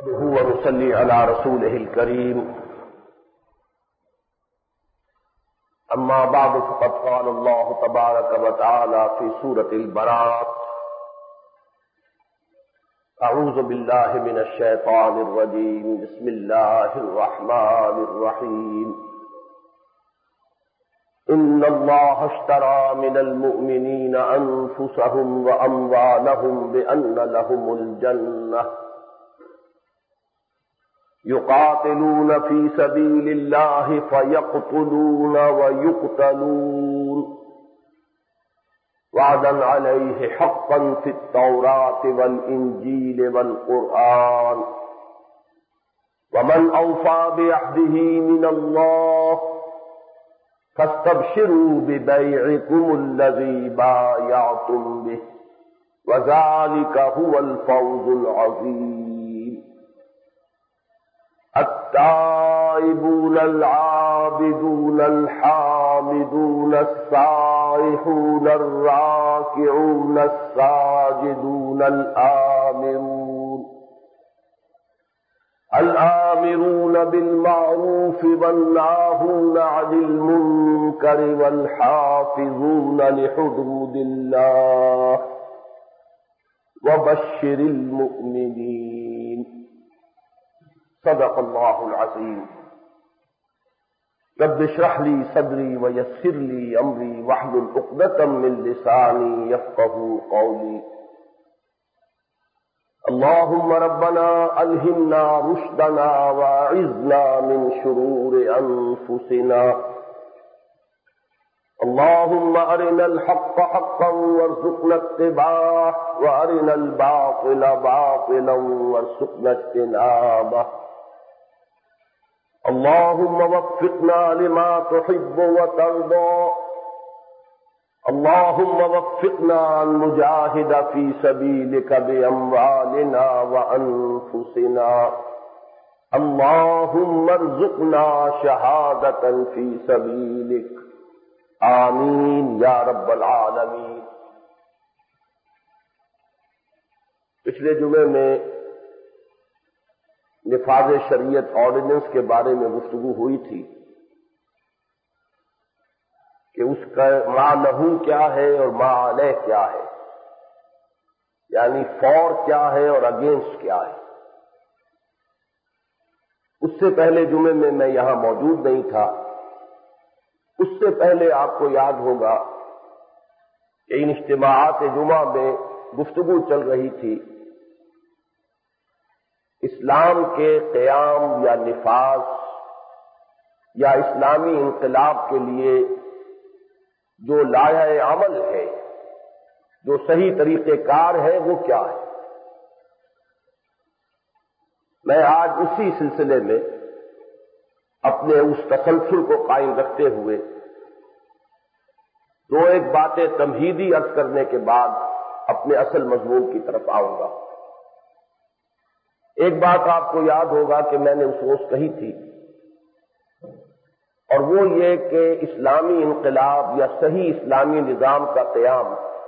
ونصلي على رسوله الكريم أما بعد فقد قال الله تبارك وتعالى في سورة البراءة أعوذ بالله من الشيطان الرجيم بسم الله الرحمن الرحيم إن الله اشترى من المؤمنين أنفسهم وأموالهم بأن لهم الجنة يقاتلون في سبيل الله فيقتلون ويقتلون وعدا عليه حقا في التوراة والإنجيل والقرآن ومن أوفى بعهده من الله فاستبشروا ببيعكم الذي بايعتم به وذلك هو الفوز العظيم التائبون العابدون الحامدون السائحون الراكعون الساجدون الآمرون بالمعروف والناهون عن المنكر والحافظون لحدود الله وبشر المؤمنين صدق الله العظيم رب اشرح لي صدري ويسر لي أمري واحلل عقدة من لساني يفقهوا قولي اللهم ربنا ألهمنا رشدنا وأعذنا من شرور أنفسنا اللهم أرنا الحق حقا وارزقنا اتباعه وأرنا الباطل باطلا وارزقنا اجتنابه اللهم وفقنا لما تحب وترضى اللهم وفقنا أن نجاهد في سبيلك بأموالنا وأنفسنا اللهم ارزقنا شهادة في سبيلك آمین یا رب العالمین۔ پچھلے جمعے میں نفاذ شریعت آرڈیننس کے بارے میں گفتگو ہوئی تھی کہ اس کا ما لہو کیا ہے اور ما علیہ کیا ہے، یعنی فور کیا ہے اور اگینسٹ کیا ہے۔ اس سے پہلے جمعے میں یہاں موجود نہیں تھا۔ اس سے پہلے آپ کو یاد ہوگا کہ ان اجتماعات جمعہ میں گفتگو چل رہی تھی اسلام کے قیام یا نفاذ یا اسلامی انقلاب کے لیے جو لائحہ عمل ہے، جو صحیح طریقہ کار ہے، وہ کیا ہے۔ میں آج اسی سلسلے میں اپنے اس تسلسل کو قائم رکھتے ہوئے دو ایک باتیں تمہیدی عرض کرنے کے بعد اپنے اصل مضمون کی طرف آؤں گا۔ ایک بات آپ کو یاد ہوگا کہ میں نے اس روز کہی تھی، اور وہ یہ کہ اسلامی انقلاب یا صحیح اسلامی نظام کا قیام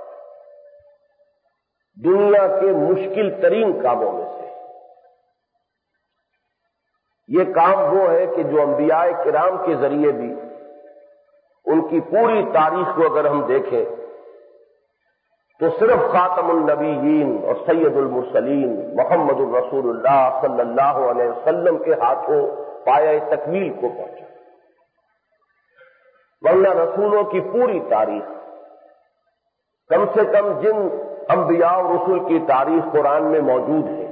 دنیا کے مشکل ترین کاموں میں سے۔ یہ کام وہ ہے کہ جو انبیاء کرام کے ذریعے بھی ان کی پوری تاریخ کو اگر ہم دیکھیں تو صرف خاتم النبیین اور سید المرسلین محمد الرسول اللہ صلی اللہ علیہ وسلم کے ہاتھوں پایہ تکمیل کو پہنچا، ورنہ رسولوں کی پوری تاریخ، کم سے کم جن انبیاء اور رسول کی تاریخ قرآن میں موجود ہے،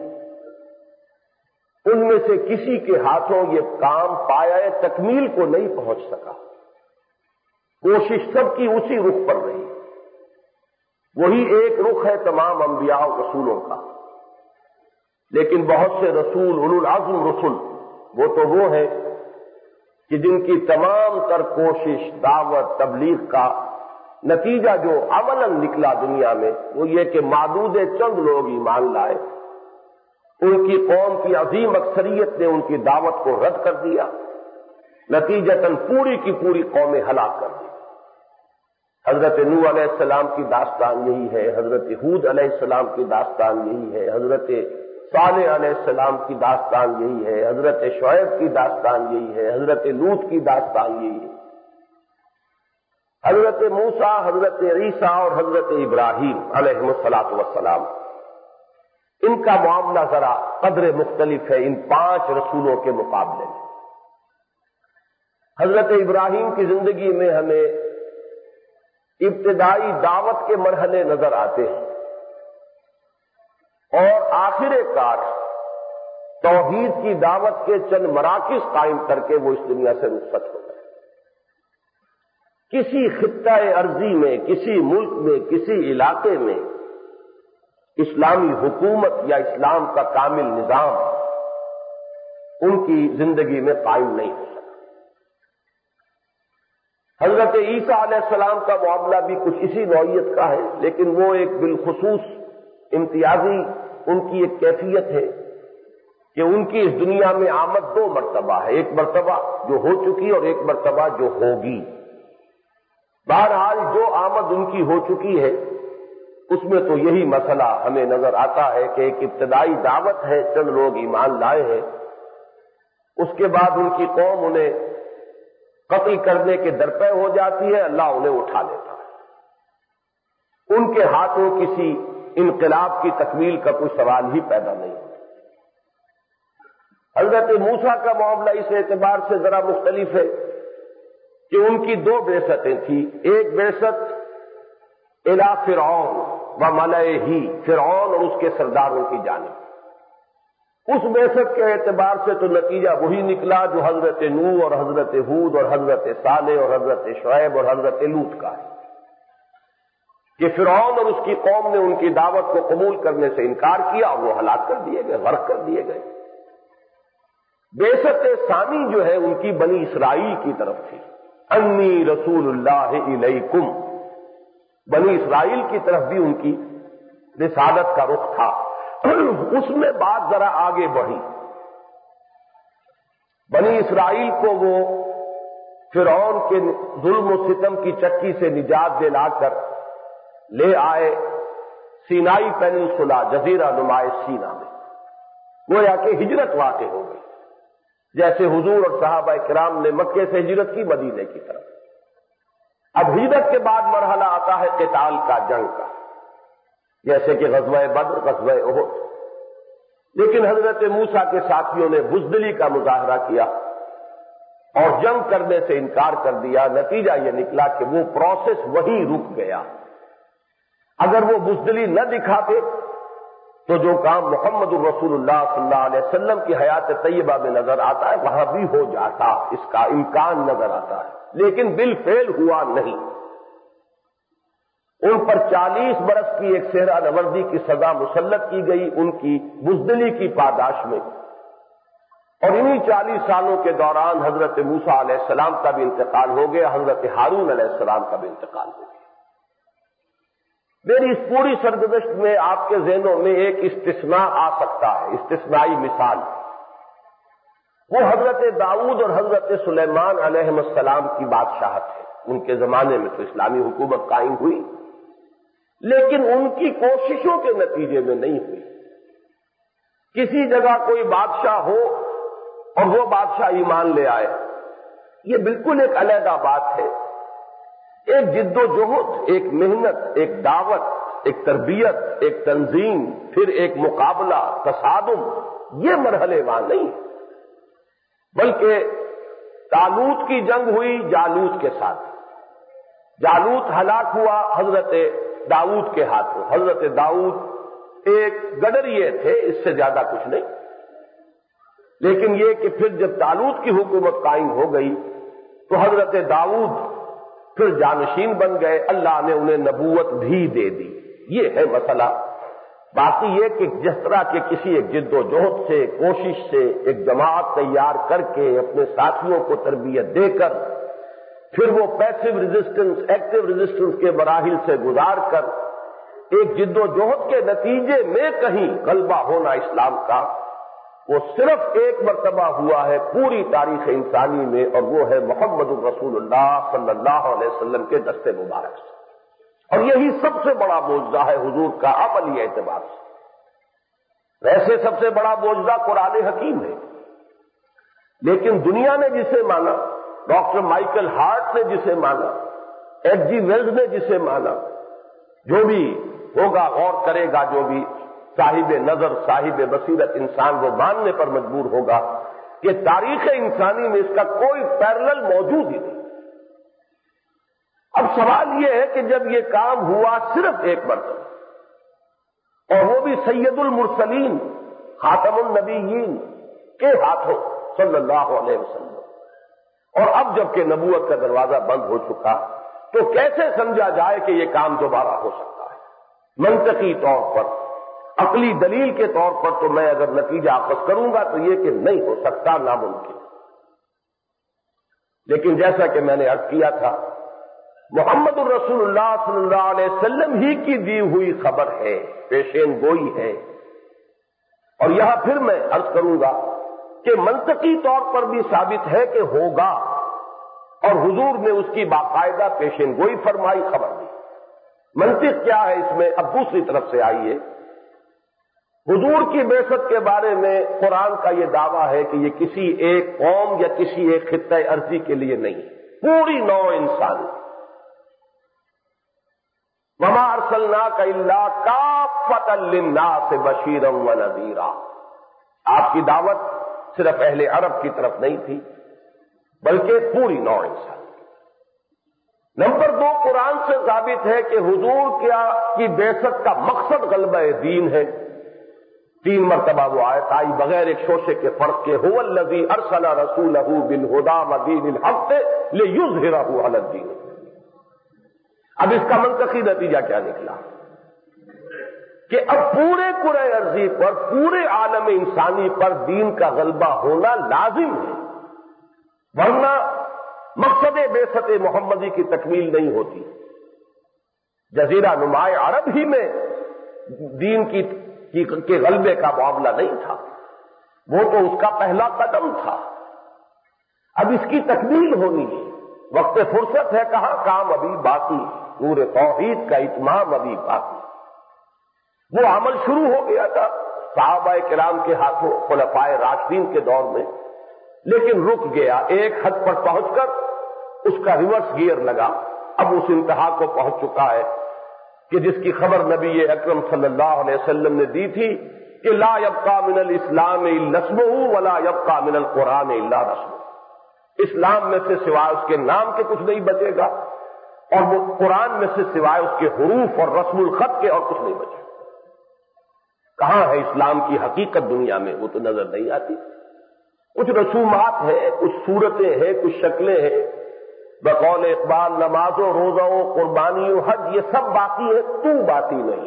ان میں سے کسی کے ہاتھوں یہ کام پایہ تکمیل کو نہیں پہنچ سکا۔ کوشش سب کی اسی رخ پر رہی، وہی ایک رخ ہے تمام انبیاء و رسولوں کا، لیکن بہت سے رسول اولو العزم رسل وہ ہیں کہ جن کی تمام تر کوشش، دعوت، تبلیغ کا نتیجہ جو عملاً نکلا دنیا میں وہ یہ کہ معدود چند لوگ ایمان لائے، ان کی قوم کی عظیم اکثریت نے ان کی دعوت کو رد کر دیا، نتیجتاً پوری کی پوری قومیں ہلاک کر دی۔ حضرت نوح علیہ السلام کی داستان یہی ہے، حضرت ہود علیہ السلام کی داستان یہی ہے، حضرت صالح علیہ السلام کی داستان یہی ہے، حضرت شعیب کی داستان یہی ہے، حضرت لوط کی داستان یہی ہے، حضرت موسیٰ، حضرت عیسیٰ اور حضرت ابراہیم علیہ الصلاۃ والسلام، ان کا معاملہ ذرا قدر مختلف ہے ان 5 رسولوں کے مقابلے میں۔ حضرت ابراہیم کی زندگی میں ہمیں ابتدائی دعوت کے مرحلے نظر آتے ہیں اور آخر کار توحید کی دعوت کے چند مراکز قائم کر کے وہ اس دنیا سے رخصت ہو گئے۔ کسی خطہ ارضی میں، کسی ملک میں، کسی علاقے میں اسلامی حکومت یا اسلام کا کامل نظام ان کی زندگی میں قائم نہیں ہو سکا۔ حضرت عیسیٰ علیہ السلام کا معاملہ بھی کچھ اسی نوعیت کا ہے، لیکن وہ ایک بالخصوص امتیازی ان کی ایک کیفیت ہے کہ ان کی اس دنیا میں آمد 2 مرتبہ ہے، ایک مرتبہ جو ہو چکی اور ایک مرتبہ جو ہوگی۔ بہرحال جو آمد ان کی ہو چکی ہے اس میں تو یہی مسئلہ ہمیں نظر آتا ہے کہ ایک ابتدائی دعوت ہے، چند لوگ ایمان لائے ہیں، اس کے بعد ان کی قوم انہیں قتل کرنے کے درپے ہو جاتی ہے، اللہ انہیں اٹھا لیتا ہے، ان کے ہاتھوں کسی انقلاب کی تکمیل کا کوئی سوال ہی پیدا نہیں ہوتا۔ حضرت موسیٰ کا معاملہ اس اعتبار سے ذرا مختلف ہے کہ ان کی 2 بعثتیں تھیں، ایک بعثت الی فرعون و ملئہ، فرعون اور اس کے سرداروں کی جانب، اس بعثت کے اعتبار سے تو نتیجہ وہی نکلا جو حضرت نوح اور حضرت ہود اور حضرت صالح اور حضرت شعیب اور حضرت لوط کا ہے کہ فرعون اور اس کی قوم نے ان کی دعوت کو قبول کرنے سے انکار کیا اور وہ ہلاک کر دیے گئے، غرق کر دیے گئے۔ بعثت ثانی جو ہے ان کی بنی اسرائیل کی طرف تھی، انی رسول اللہ الیکم، بنی اسرائیل کی طرف بھی ان کی رسالت کا رخ تھا۔ اس میں بات ذرا آگے بڑھی، بنی اسرائیل کو وہ فرعون کے ظلم و ستم کی چکی سے نجات دلا کر لے آئے سینائی پیننسولا، جزیرہ نمائے سینا میں، گویا کہ ہجرت واقع ہو گئی، جیسے حضور اور صحابہ کرام نے مکے سے ہجرت کی مدینے کی طرف۔ اب ہجرت کے بعد مرحلہ آتا ہے قتال کا، جنگ کا، جیسے کہ غزوہ بدر، غزوہ احد۔ لیکن حضرت موسیٰ کے ساتھیوں نے بزدلی کا مظاہرہ کیا اور جنگ کرنے سے انکار کر دیا، نتیجہ یہ نکلا کہ وہ پروسیس وہیں رک گیا۔ اگر وہ بزدلی نہ دکھاتے تو جو کام محمد الرسول اللہ صلی اللہ علیہ وسلم کی حیات طیبہ میں نظر آتا ہے وہاں بھی ہو جاتا، اس کا امکان نظر آتا ہے، لیکن بالفعل ہوا نہیں۔ ان پر 40 برس کی ایک صحرا نوردی کی سزا مسلط کی گئی ان کی بزدلی کی پاداش میں، اور انہی 40 سالوں کے دوران حضرت موسیٰ علیہ السلام کا بھی انتقال ہو گیا، حضرت ہارون علیہ السلام کا بھی انتقال ہو گیا۔ میری اس پوری سرگزشت میں آپ کے ذہنوں میں ایک استثناء آ سکتا ہے، استثنائی مثال، وہ حضرت داؤد اور حضرت سلیمان علیہ السلام کی بادشاہت ہے۔ ان کے زمانے میں تو اسلامی حکومت قائم ہوئی، لیکن ان کی کوششوں کے نتیجے میں نہیں ہوئی۔ کسی جگہ کوئی بادشاہ ہو اور وہ بادشاہ ایمان لے آئے، یہ بالکل ایک علیحدہ بات ہے۔ ایک جد و جہد، ایک محنت، ایک دعوت، ایک تربیت، ایک تنظیم، پھر ایک مقابلہ، تصادم، یہ مرحلے وہاں نہیں، بلکہ طالوت کی جنگ ہوئی جالوت کے ساتھ، جالوت ہلاک ہوا حضرت داؤد کے ہاتھوں۔ حضرت داؤد ایک گڈریے تھے، اس سے زیادہ کچھ نہیں، لیکن یہ کہ پھر جب طالوت کی حکومت قائم ہو گئی تو حضرت داؤد پھر جانشین بن گئے، اللہ نے انہیں نبوت بھی دے دی۔ یہ ہے مسئلہ۔ باقی یہ کہ جس طرح کے کسی ایک جد و جہد سے، کوشش سے، ایک جماعت تیار کر کے اپنے ساتھیوں کو تربیت دے کر پھر وہ پیسو ریزسٹنس، ایکٹیو ریزسٹنس کے مراحل سے گزار کر ایک جد و جہد کے نتیجے میں کہیں غلبہ ہونا اسلام کا، وہ صرف ایک مرتبہ ہوا ہے پوری تاریخ انسانی میں، اور وہ ہے محمد الرسول اللہ صلی اللہ علیہ وسلم کے دست مبارک سے، اور یہی سب سے بڑا معجزہ ہے حضور کا عملی اعتبار سے۔ ویسے سب سے بڑا معجزہ قرآن حکیم ہے، لیکن دنیا نے جسے مانا، ڈاکٹر مائیکل ہارٹ نے جسے مانا، ایچ جی ویلز نے جسے مانا، جو بھی ہوگا غور کرے گا، جو بھی صاحب نظر صاحب بصیرت انسان وہ ماننے پر مجبور ہوگا کہ تاریخ انسانی میں اس کا کوئی پیرلل موجود ہی نہیں۔ اب سوال یہ ہے کہ جب یہ کام ہوا صرف ایک مرتبہ، اور وہ بھی سید المرسلین خاتم النبیین کے ہاتھوں صلی اللہ علیہ وسلم، اور اب جبکہ نبوت کا دروازہ بند ہو چکا، تو کیسے سمجھا جائے کہ یہ کام دوبارہ ہو سکتا ہے؟ منطقی طور پر، عقلی دلیل کے طور پر تو میں اگر نتیجہ اخذ کروں گا تو یہ کہ نہیں ہو سکتا، ناممکن۔ لیکن جیسا کہ میں نے عرض کیا تھا، محمد الرسول اللہ صلی اللہ علیہ وسلم ہی کی دی ہوئی خبر ہے، پیشین گوئی ہے، اور یہاں پھر میں عرض کروں گا کہ منطقی طور پر بھی ثابت ہے کہ ہوگا، اور حضور نے اس کی باقاعدہ پیشین گوئی فرمائی، خبر دی۔ منطق کیا ہے اس میں؟ اب دوسری طرف سے آئیے، حضور کی بعثت کے بارے میں قرآن کا یہ دعویٰ ہے کہ یہ کسی ایک قوم یا کسی ایک خطہ ارضی کے لیے نہیں، پوری نوع انسانی۔ وما ارسلناک الا کافۃ للناس بشیرا ونذیرا۔ آپ کی دعوت صرف اہل عرب کی طرف نہیں تھی، بلکہ پوری نوع انسان۔ نمبر 2، قرآن سے ثابت ہے کہ حضور کی بعثت کا مقصد غلبہ دین ہے۔ 3 مرتبہ وہ آیت آئی بغیر ایک شوشے کے فرق کے، هو الذی ارسل رسولہ بالہدی ودین الحق لیظہرہ علی الدین۔ اب اس کا منطقی نتیجہ کیا نکلا کہ اب پورے کرۂ ارضی پر، پورے عالم انسانی پر دین کا غلبہ ہونا لازم ہے، ورنہ مقصد بعثت محمدی کی تکمیل نہیں ہوتی۔ جزیرہ نما عرب ہی میں دین کے غلبے کا معاملہ نہیں تھا، وہ تو اس کا پہلا قدم تھا۔ اب اس کی تکمیل ہونی ہے، وقت فرصت ہے، کہاں، کام ابھی باقی، پورے توحید کا اتمام ابھی باقی۔ وہ عمل شروع ہو گیا تھا صحابہ کرام کے ہاتھوں خلفائے راشدین کے دور میں، لیکن رک گیا، ایک حد پر پہنچ کر اس کا ریورس گیئر لگا، اب اس انتہا کو پہنچ چکا ہے کہ جس کی خبر نبی اکرم صلی اللہ علیہ وسلم نے دی تھی کہ لا یبقى من الاسلام الا اسمہ ولا یبقى من القرآن الا رسمہ۔ اسلام میں سے سوائے اس کے نام کے کچھ نہیں بچے گا، اور وہ قرآن میں سے سوائے اس کے حروف اور رسم الخط کے اور کچھ نہیں بچے گا۔ کہاں ہے اسلام کی حقیقت دنیا میں؟ وہ تو نظر نہیں آتی۔ کچھ رسومات ہیں، کچھ صورتیں ہیں، کچھ شکلیں ہیں، بقول اقبال نمازوں، روزوں، قربانیوں، حج، یہ سب باقی ہے، تو باقی نہیں۔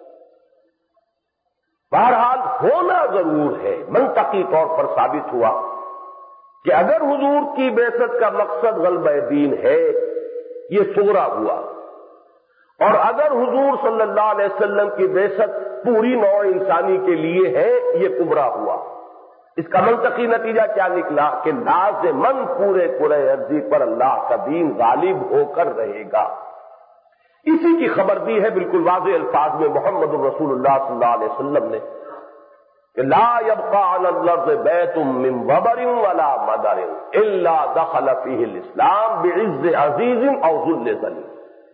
بہرحال ہونا ضرور ہے۔ منطقی طور پر ثابت ہوا کہ اگر حضور کی بعثت کا مقصد غلبہ دین ہے، یہ صغرا ہوا، اور اگر حضور صلی اللہ علیہ وسلم کی بعثت پوری نوع انسانی کے لیے ہے، یہ کبرا ہوا۔ اس کا منطقی نتیجہ کیا نکلا کہ لازماً پورے کرۂ ارضی پر اللہ کا دین غالب ہو کر رہے گا۔ اسی کی خبر دی ہے بالکل واضح الفاظ میں محمد الرسول اللہ صلی اللہ علیہ وسلم نے کہ لا يبقى على الارض بیت من وبر ولا مدر الا دخل فيه الاسلام بعز عزیز او ذل ذلیل۔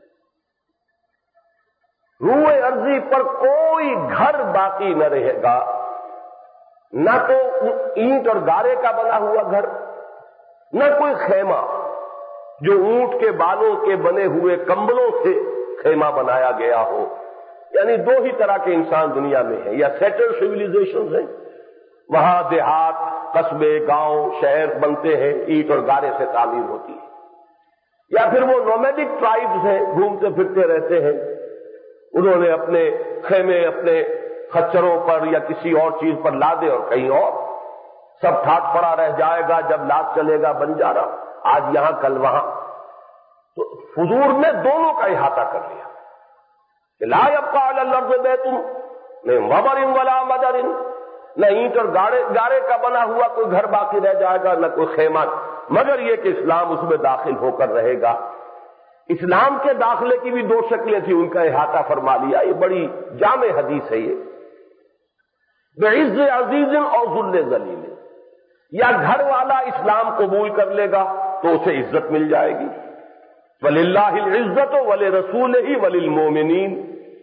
روئے ارضی پر کوئی گھر باقی نہ رہے گا، نہ تو اینٹ اور گارے کا بنا ہوا گھر، نہ کوئی خیمہ جو اونٹ کے بالوں کے بنے ہوئے کمبلوں سے خیمہ بنایا گیا ہو۔ یعنی 2 ہی طرح کے انسان دنیا میں ہیں، یا سیٹل سیویلائزیشن ہیں، وہاں دیہات، قصبے، گاؤں، شہر بنتے ہیں، اینٹ اور گارے سے تعمیر ہوتی ہے، یا پھر وہ نومیڈک ٹرائبز ہیں، گھومتے پھرتے رہتے ہیں، انہوں نے اپنے خیمے اپنے خچروں پر یا کسی اور چیز پر لادے اور کہیں اور، سب ٹھاٹ پڑا رہ جائے گا، جب لاد چلے گا بنجارا، آج یہاں کل وہاں۔ تو حضور نے دونوں کا احاطہ کر لیا کہ لا يبقى على الارض بیت من وبر ولا مدر، نہ اینٹ اور گارے کا بنا ہوا کوئی گھر باقی رہ جائے گا، نہ کوئی خیمہ، مگر یہ کہ اسلام اس میں داخل ہو کر رہے گا۔ اسلام کے داخلے کی بھی 2 شکلیں تھیں، ان کا احاطہ فرما لیا۔ یہ بڑی جامع حدیث ہے بعز عزیز اور ذل ذلیل، یا گھر والا اسلام قبول کر لے گا تو اسے عزت مل جائے گی، وَلِلَّهِ الْعِزَّةُ وَلِرَسُولِهِ وَلِلْمُؤْمِنِينَ،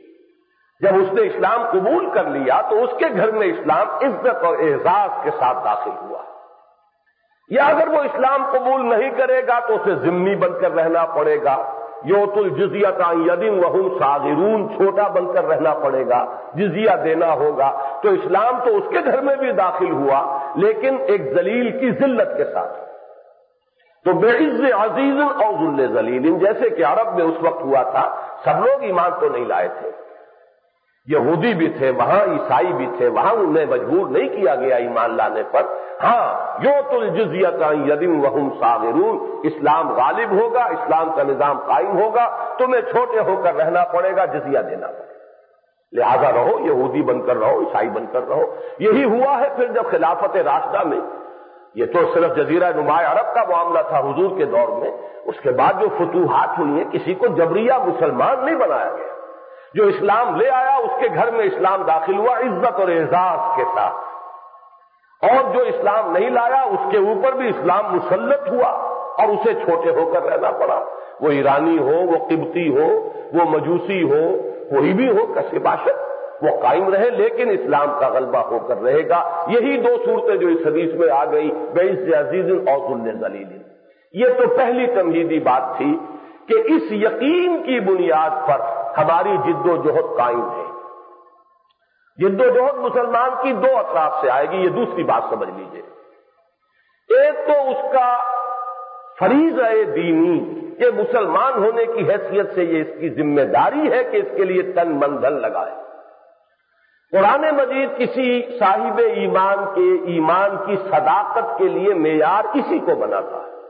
جب اس نے اسلام قبول کر لیا تو اس کے گھر میں اسلام عزت اور اعزاز کے ساتھ داخل ہوا۔ یا اگر وہ اسلام قبول نہیں کرے گا تو اسے ذمہ بن کر رہنا پڑے گا، یؤت الجزیۃ عن ید وہم صاغرون، چھوٹا بن کر رہنا پڑے گا، جزیہ دینا ہوگا۔ تو اسلام تو اس کے گھر میں بھی داخل ہوا لیکن ایک ذلیل کی ذلت کے ساتھ۔ تو بعز عزیز اور ذل ذلیل، جیسے کہ عرب میں اس وقت ہوا تھا، سب لوگ ایمان تو نہیں لائے تھے، یہودی بھی تھے وہاں، عیسائی بھی تھے وہاں، انہیں مجبور نہیں کیا گیا ایمان لانے پر۔ ہاں، یؤت الجزیۃ عن ید وہم صاغرون، اسلام غالب ہوگا، اسلام کا نظام قائم ہوگا، تمہیں چھوٹے ہو کر رہنا پڑے گا، جزیہ دینا پڑے گا، لہذا رہو، یہودی بن کر رہو، عیسائی بن کر رہو۔ یہی ہوا ہے پھر جب خلافت راشدہ میں، یہ تو صرف جزیرہ نماء عرب کا معاملہ تھا حضور کے دور میں، اس کے بعد جو فتوحات ہوئی ہیں کسی کو جبریہ مسلمان نہیں بنایا گیا، جو اسلام لے آیا اس کے گھر میں اسلام داخل ہوا عزت اور اعزاز کے ساتھ، اور جو اسلام نہیں لایا اس کے اوپر بھی اسلام مسلط ہوا اور اسے چھوٹے ہو کر رہنا پڑا، وہ ایرانی ہو، وہ قبطی ہو، وہ مجوسی ہو، کوئی بھی ہو، کسے باشد، وہ قائم رہے لیکن اسلام کا غلبہ ہو کر رہے گا۔ یہی دو صورتیں جو اس حدیث میں آ گئی، بعز عزیز اور ذل ذلیل۔ یہ تو پہلی تمہیدی بات تھی کہ اس یقین کی بنیاد پر ہماری جد و جہد قائم ہے۔ جد و جہد مسلمان کی دو اطراف سے آئے گی، یہ دوسری بات سمجھ لیجئے۔ ایک تو اس کا فریضہ دینی کہ مسلمان ہونے کی حیثیت سے یہ اس کی ذمہ داری ہے کہ اس کے لیے تن من دھن لگائے۔ قرآن مجید کسی صاحب ایمان کے ایمان کی صداقت کے لیے معیار اسی کو بناتا ہے۔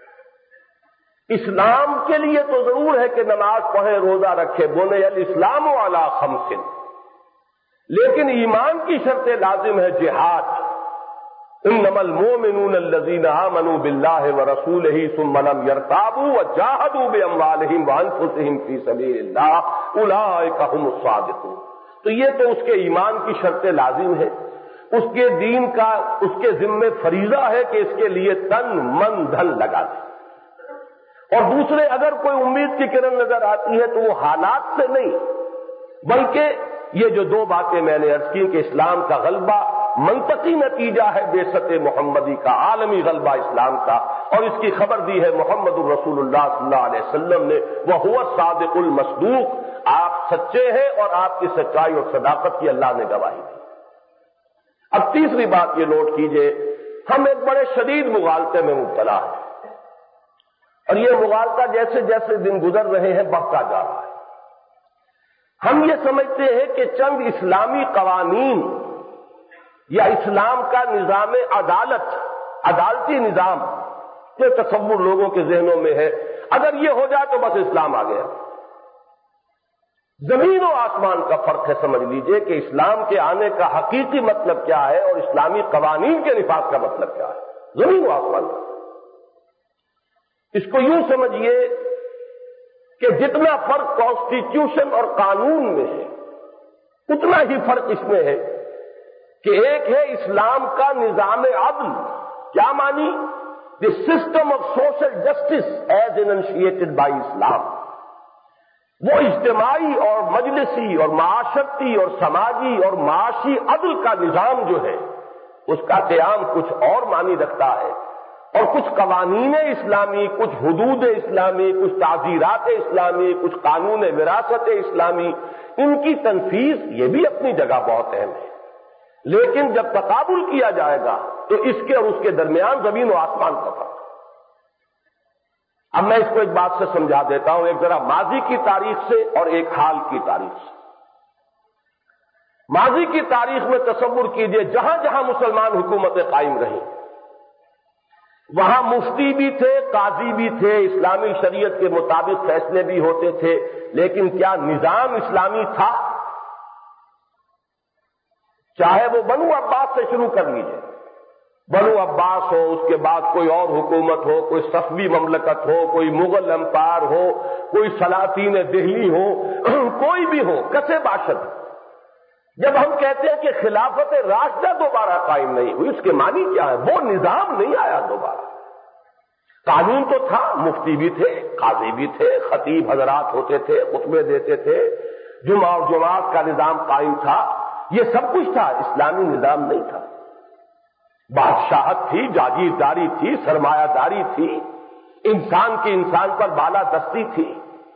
اسلام کے لیے تو ضرور ہے کہ نماز پڑھے، روزہ رکھے، بنی الاسلام علی خمس، لیکن ایمان کی شرط لازم ہے جہاد۔ انما المؤمنون الذین آمنوا باللہ ورسولہ ثم لم یرتابوا وجاہدوا باموالہم وانفسہم فی سبیل اللہ اولئک هم الصادقون۔ تو یہ تو اس کے ایمان کی شرط لازم ہے، اس کے دین کا اس کے ذمہ فریضہ ہے کہ اس کے لیے تن من دھن لگا دے۔ اور دوسرے اگر کوئی امید کی کرن نظر آتی ہے تو وہ حالات سے نہیں، بلکہ یہ جو دو باتیں میں نے عرض کی کہ اسلام کا غلبہ منطقی نتیجہ ہے بعثت محمدی کا، عالمی غلبہ اسلام کا، اور اس کی خبر دی ہے محمد الرسول اللہ صلی اللہ علیہ وسلم نے، وَهُوَ الصادق المصدوق، آپ سچے ہیں اور آپ کی سچائی اور صداقت کی اللہ نے گواہی دی۔ اب تیسری بات یہ نوٹ کیجئے، ہم ایک بڑے شدید مغالطے میں مبتلا ہیں، اور یہ مغالطہ جیسے جیسے دن گزر رہے ہیں بڑھتا جا رہا ہے۔ ہم یہ سمجھتے ہیں کہ چند اسلامی قوانین یا اسلام کا نظام عدالت، عدالتی نظام، یہ تصور لوگوں کے ذہنوں میں ہے، اگر یہ ہو جائے تو بس اسلام آ گیا۔ زمین و آسمان کا فرق ہے، سمجھ لیجئے کہ اسلام کے آنے کا حقیقی مطلب کیا ہے اور اسلامی قوانین کے نفاذ کا مطلب کیا ہے، زمین و آسمان کا۔ اس کو یوں سمجھیے کہ جتنا فرق کانسٹیٹیوشن اور قانون میں ہے اتنا ہی فرق اس میں ہے کہ ایک ہے اسلام کا نظام عدل، کیا مانی؟ The system of social justice is initiated by Islam, وہ اجتماعی اور مجلسی اور معاشرتی اور سماجی اور معاشی عدل کا نظام جو ہے اس کا قیام کچھ اور معنی رکھتا ہے، اور کچھ قوانین اسلامی، کچھ حدود اسلامی، کچھ تعزیرات اسلامی، کچھ قانون وراثت اسلامی، ان کی تنفیذ یہ بھی اپنی جگہ بہت اہم ہے، لیکن جب تقابل کیا جائے گا تو اس کے اور اس کے درمیان زمین و آسمان کا فرق۔ اب میں اس کو ایک بات سے سمجھا دیتا ہوں، ایک ذرا ماضی کی تاریخ سے اور ایک حال کی تاریخ سے۔ ماضی کی تاریخ میں تصور کیجئے جہاں جہاں مسلمان حکومتیں قائم رہیں وہاں مفتی بھی تھے، قاضی بھی تھے، اسلامی شریعت کے مطابق فیصلے بھی ہوتے تھے، لیکن کیا نظام اسلامی تھا؟ چاہے وہ بنو عباس سے شروع کر لیجئے، بنو عباس ہو، اس کے بعد کوئی اور حکومت ہو، کوئی صفوی مملکت ہو، کوئی مغل امپائر ہو، کوئی سلاطین دہلی ہو، کوئی بھی ہو، کسے باشد، جب ہم کہتے ہیں کہ خلافت راشدہ دوبارہ قائم نہیں ہوئی، اس کے معنی کیا ہے؟ وہ نظام نہیں آیا دوبارہ۔ قانون تو تھا، مفتی بھی تھے، قاضی بھی تھے، خطیب حضرات ہوتے تھے، خطبے دیتے تھے، جمعہ اور جماعت کا نظام قائم تھا، یہ سب کچھ تھا، اسلامی نظام نہیں تھا۔ بادشاہت تھی، جاگیرداری تھی، سرمایہ داری تھی، انسان کی انسان پر بالادستی تھی،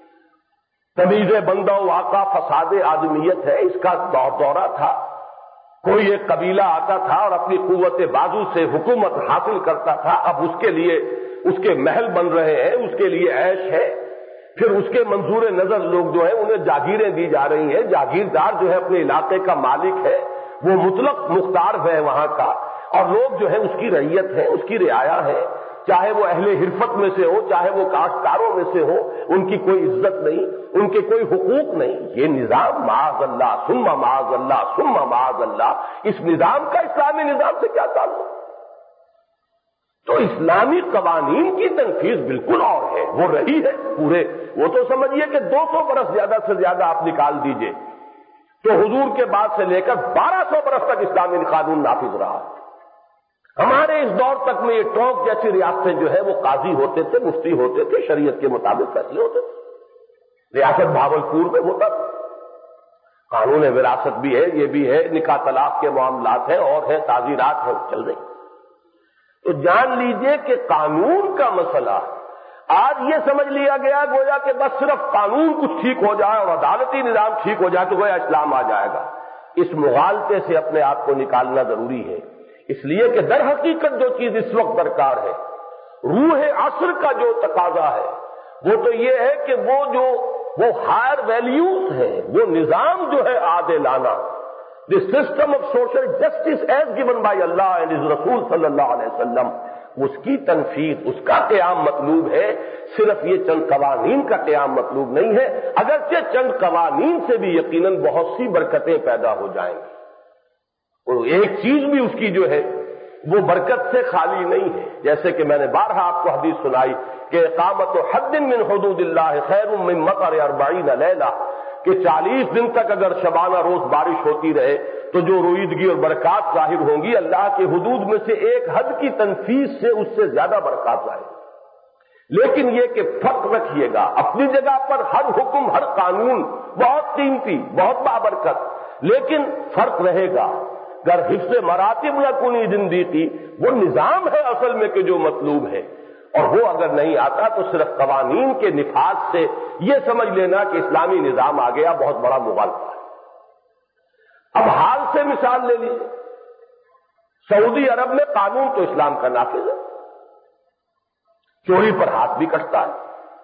تمیز بندہ و آقا فساد آدمیت ہے، اس کا دورہ تھا۔ کوئی ایک قبیلہ آتا تھا اور اپنی قوت بازو سے حکومت حاصل کرتا تھا، اب اس کے لیے اس کے محل بن رہے ہیں، اس کے لیے عیش ہے، پھر اس کے منظور نظر لوگ جو ہیں انہیں جاگیریں دی جا رہی ہیں، جاگیردار جو ہے اپنے علاقے کا مالک ہے، وہ مطلق مختار ہے وہاں کا، اور لوگ جو ہے اس کی رعیت ہے، اس کی رعایا ہے، چاہے وہ اہل حرفت میں سے ہو، چاہے وہ کاشتکاروں میں سے ہو، ان کی کوئی عزت نہیں، ان کے کوئی حقوق نہیں۔ یہ نظام معاذ اللہ ثم معاذ اللہ ثم معاذ اللہ، اس نظام کا اسلامی نظام سے کیا تعلق؟ تو اسلامی قوانین کی تنفیذ بالکل اور ہے، وہ رہی ہے پورے، وہ تو سمجھیے کہ 200 برس زیادہ سے زیادہ آپ نکال دیجئے تو حضور کے بعد سے لے کر 1200 برس تک اسلامی قانون نافذ رہا۔ ہمارے اس دور تک میں یہ ٹونک جیسی ریاستیں جو ہے وہ قاضی ہوتے تھے، مفتی ہوتے تھے، شریعت کے مطابق فیصلے ہوتے تھے۔ ریاست بھاولپور میں ہوتا تھا، قانون وراثت بھی ہے، یہ بھی ہے، نکاح طلاق کے معاملات ہیں اور ہیں، تعزیرات ہیں، چل رہی۔ تو جان لیجئے کہ قانون کا مسئلہ آج یہ سمجھ لیا گیا گویا کہ بس صرف قانون کچھ ٹھیک ہو جائے اور عدالتی نظام ٹھیک ہو جائے تو گویا اسلام آ جائے گا۔ اس مغالطے سے اپنے آپ کو نکالنا ضروری ہے، اس لیے کہ در حقیقت جو چیز اس وقت درکار ہے، روح عصر کا جو تقاضا ہے وہ تو یہ ہے کہ وہ ہائر ویلیوز ہیں، وہ نظام جو ہے عادلانہ، the system of social justice as given by Allah and His Rasul صلی اللہ علیہ وسلم، اس کی تنفیذ، اس کا قیام مطلوب ہے، صرف یہ چند قوانین کا قیام مطلوب نہیں ہے، اگرچہ چند قوانین سے بھی یقیناً بہت سی برکتیں پیدا ہو جائیں گی، اور ایک چیز بھی اس کی جو ہے وہ برکت سے خالی نہیں ہے، جیسے کہ میں نے بارہا آپ کو حدیث سنائی کہ اقامت حد من حدود اللہ خیر من مطر 40 لیلہ، کہ 40 دن تک اگر شبانہ روز بارش ہوتی رہے تو جو رویدگی اور برکات ظاہر ہوں گی اللہ کے حدود میں سے ایک حد کی تنفیذ سے اس سے زیادہ برکات ظاہر۔ لیکن یہ کہ فرق رکھیے گا، اپنی جگہ پر ہر حکم، ہر قانون بہت قیمتی، بہت بابرکت، لیکن فرق رہے گا۔ گر حفظ مراتب نہ کنی زندگی، وہ نظام ہے اصل میں کہ جو مطلوب ہے، اور وہ اگر نہیں آتا تو صرف قوانین کے نفاذ سے یہ سمجھ لینا کہ اسلامی نظام آ گیا، بہت بڑا مغالطہ ہے۔ اب حال سے مثال لے لیجیے، سعودی عرب میں قانون تو اسلام کا نافذ ہے، چوری پر ہاتھ بھی کٹتا ہے،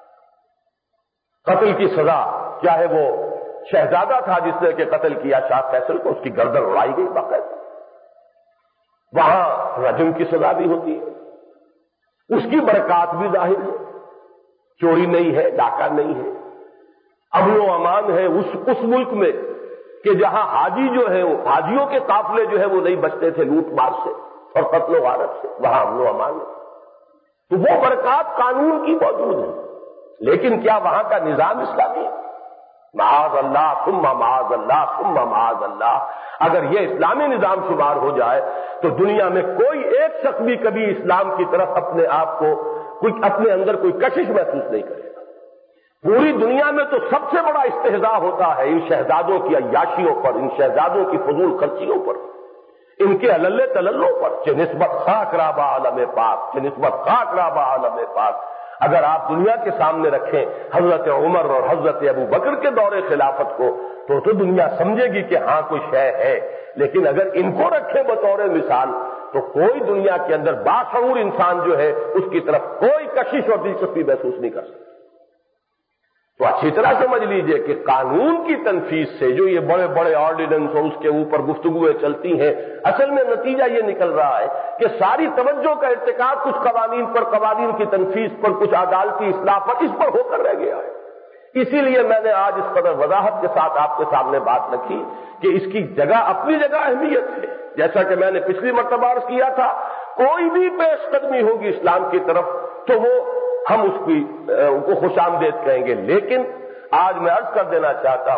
قتل کی سزا، چاہے وہ شہزادہ تھا جس نے کہ قتل کیا شاہ فیصل کو، اس کی گردن اڑائی گئی باقاعدہ، وہاں رجم کی سزا بھی ہوتی ہے، اس کی برکات بھی ظاہر ہے، چوری نہیں ہے، ڈاکہ نہیں ہے، امن و امان ہے اس ملک میں کہ جہاں حاجی جو ہے وہ حاجیوں کے قافلے جو ہے وہ نہیں بچتے تھے لوٹ مار سے اور قتل و غارت سے، وہاں امن و امان ہے، تو وہ برکات قانون کی موجود ہے، لیکن کیا وہاں کا نظام اسلامی ہے؟ معاذ اللہ ثم معاذ اللہ ثم معاذ اللہ۔ اگر یہ اسلامی نظام شمار ہو جائے تو دنیا میں کوئی ایک شخص بھی کبھی اسلام کی طرف اپنے آپ کو اپنے اندر کوئی کشش محسوس نہیں کرے گا۔ پوری دنیا میں تو سب سے بڑا استہزاء ہوتا ہے ان شہزادوں کی عیاشیوں پر، ان شہزادوں کی فضول خرچیوں پر، ان کے علل تللوں پر، چہ نسبت خاک رابہ عالم پاک، چہ نسبت خاک رابہ عالم پاک۔ اگر آپ دنیا کے سامنے رکھیں حضرت عمر اور حضرت ابو بکر کے دور خلافت کو تو دنیا سمجھے گی کہ ہاں کوئی شے ہے، لیکن اگر ان کو رکھیں بطور مثال تو کوئی دنیا کے اندر باشعور انسان جو ہے اس کی طرف کوئی کشش اور دلچسپی محسوس نہیں کر سکتا۔ تو اچھی طرح سمجھ لیجئے کہ قانون کی تنفیذ سے جو یہ بڑے بڑے آرڈیننس اور اس کے اوپر گفتگویں چلتی ہیں، اصل میں نتیجہ یہ نکل رہا ہے کہ ساری توجہ کا ارتکاب کچھ قوانین پر، قوانین کی تنفیذ پر، کچھ عدالتی اصلاح پر، اس پر ہو کر رہ گیا ہے۔ اسی لیے میں نے آج اس قدر وضاحت کے ساتھ آپ کے سامنے بات رکھی کہ اس کی جگہ اپنی جگہ اہمیت ہے، جیسا کہ میں نے پچھلی مرتبہ عرض کیا تھا، کوئی بھی پیش قدمی ہوگی اسلام کی طرف تو وہ ہم اس کو خوش آمدید کہیں گے، لیکن آج میں عرض کر دینا چاہتا ہوں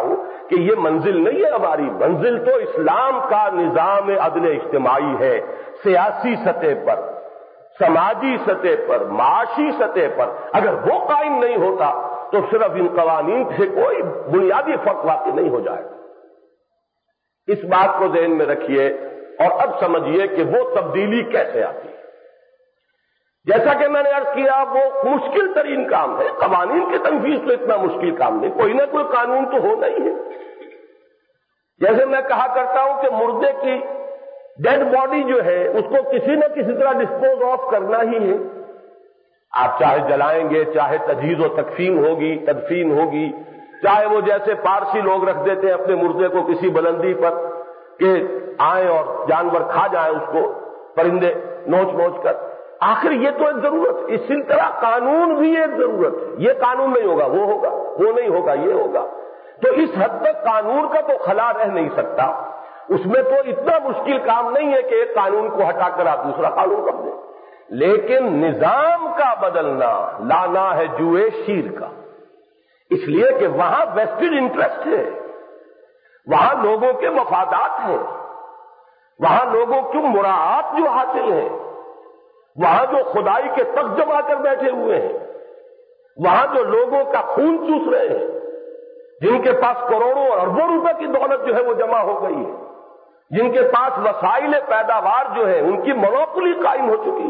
کہ یہ منزل نہیں ہے ہماری، منزل تو اسلام کا نظام عدل اجتماعی ہے، سیاسی سطح پر، سماجی سطح پر، معاشی سطح پر اگر وہ قائم نہیں ہوتا تو صرف ان قوانین سے کوئی بنیادی فرق واقع نہیں ہو جائے گا۔ اس بات کو ذہن میں رکھیے اور اب سمجھیے کہ وہ تبدیلی کیسے آتی ہے۔ جیسا کہ میں نے عرض کیا، وہ مشکل ترین کام ہے، قوانین کی تنفیذ تو اتنا مشکل کام نہیں، کوئی نہ کوئی قانون تو ہونا ہی ہے۔ جیسے میں کہا کرتا ہوں کہ مردے کی ڈیڈ باڈی جو ہے اس کو کسی نہ کسی طرح ڈسپوز آف کرنا ہی ہے، آپ چاہے جلائیں گے، چاہے تجہیز و تدفین ہوگی، چاہے وہ جیسے پارسی لوگ رکھ دیتے ہیں اپنے مردے کو کسی بلندی پر کہ آئیں اور جانور کھا جائیں اس کو، پرندے نوچ کر، آخر یہ تو ایک ضرورت ہے۔ اسی طرح قانون بھی ایک ضرورت ہے، یہ قانون نہیں ہوگا وہ ہوگا، وہ نہیں ہوگا یہ ہوگا، تو اس حد تک قانون کا تو خلا رہ نہیں سکتا، اس میں تو اتنا مشکل کام نہیں ہے کہ ایک قانون کو ہٹا کر آپ دوسرا قانون کر دیں، لیکن نظام کا بدلنا لانا ہے جوئے شیر کا، اس لیے کہ وہاں ویسٹڈ انٹرسٹ ہے، وہاں لوگوں کے مفادات ہیں، وہاں لوگوں کی مراعات جو حاصل ہیں، وہاں جو خدائی کے تخت جما کر بیٹھے ہوئے ہیں، وہاں جو لوگوں کا خون چوس رہے ہیں، جن کے پاس کروڑوں اور اربوں روپے کی دولت جو ہے وہ جمع ہو گئی ہے، جن کے پاس وسائل پیداوار جو ہے ان کی مونوپولی قائم ہو چکی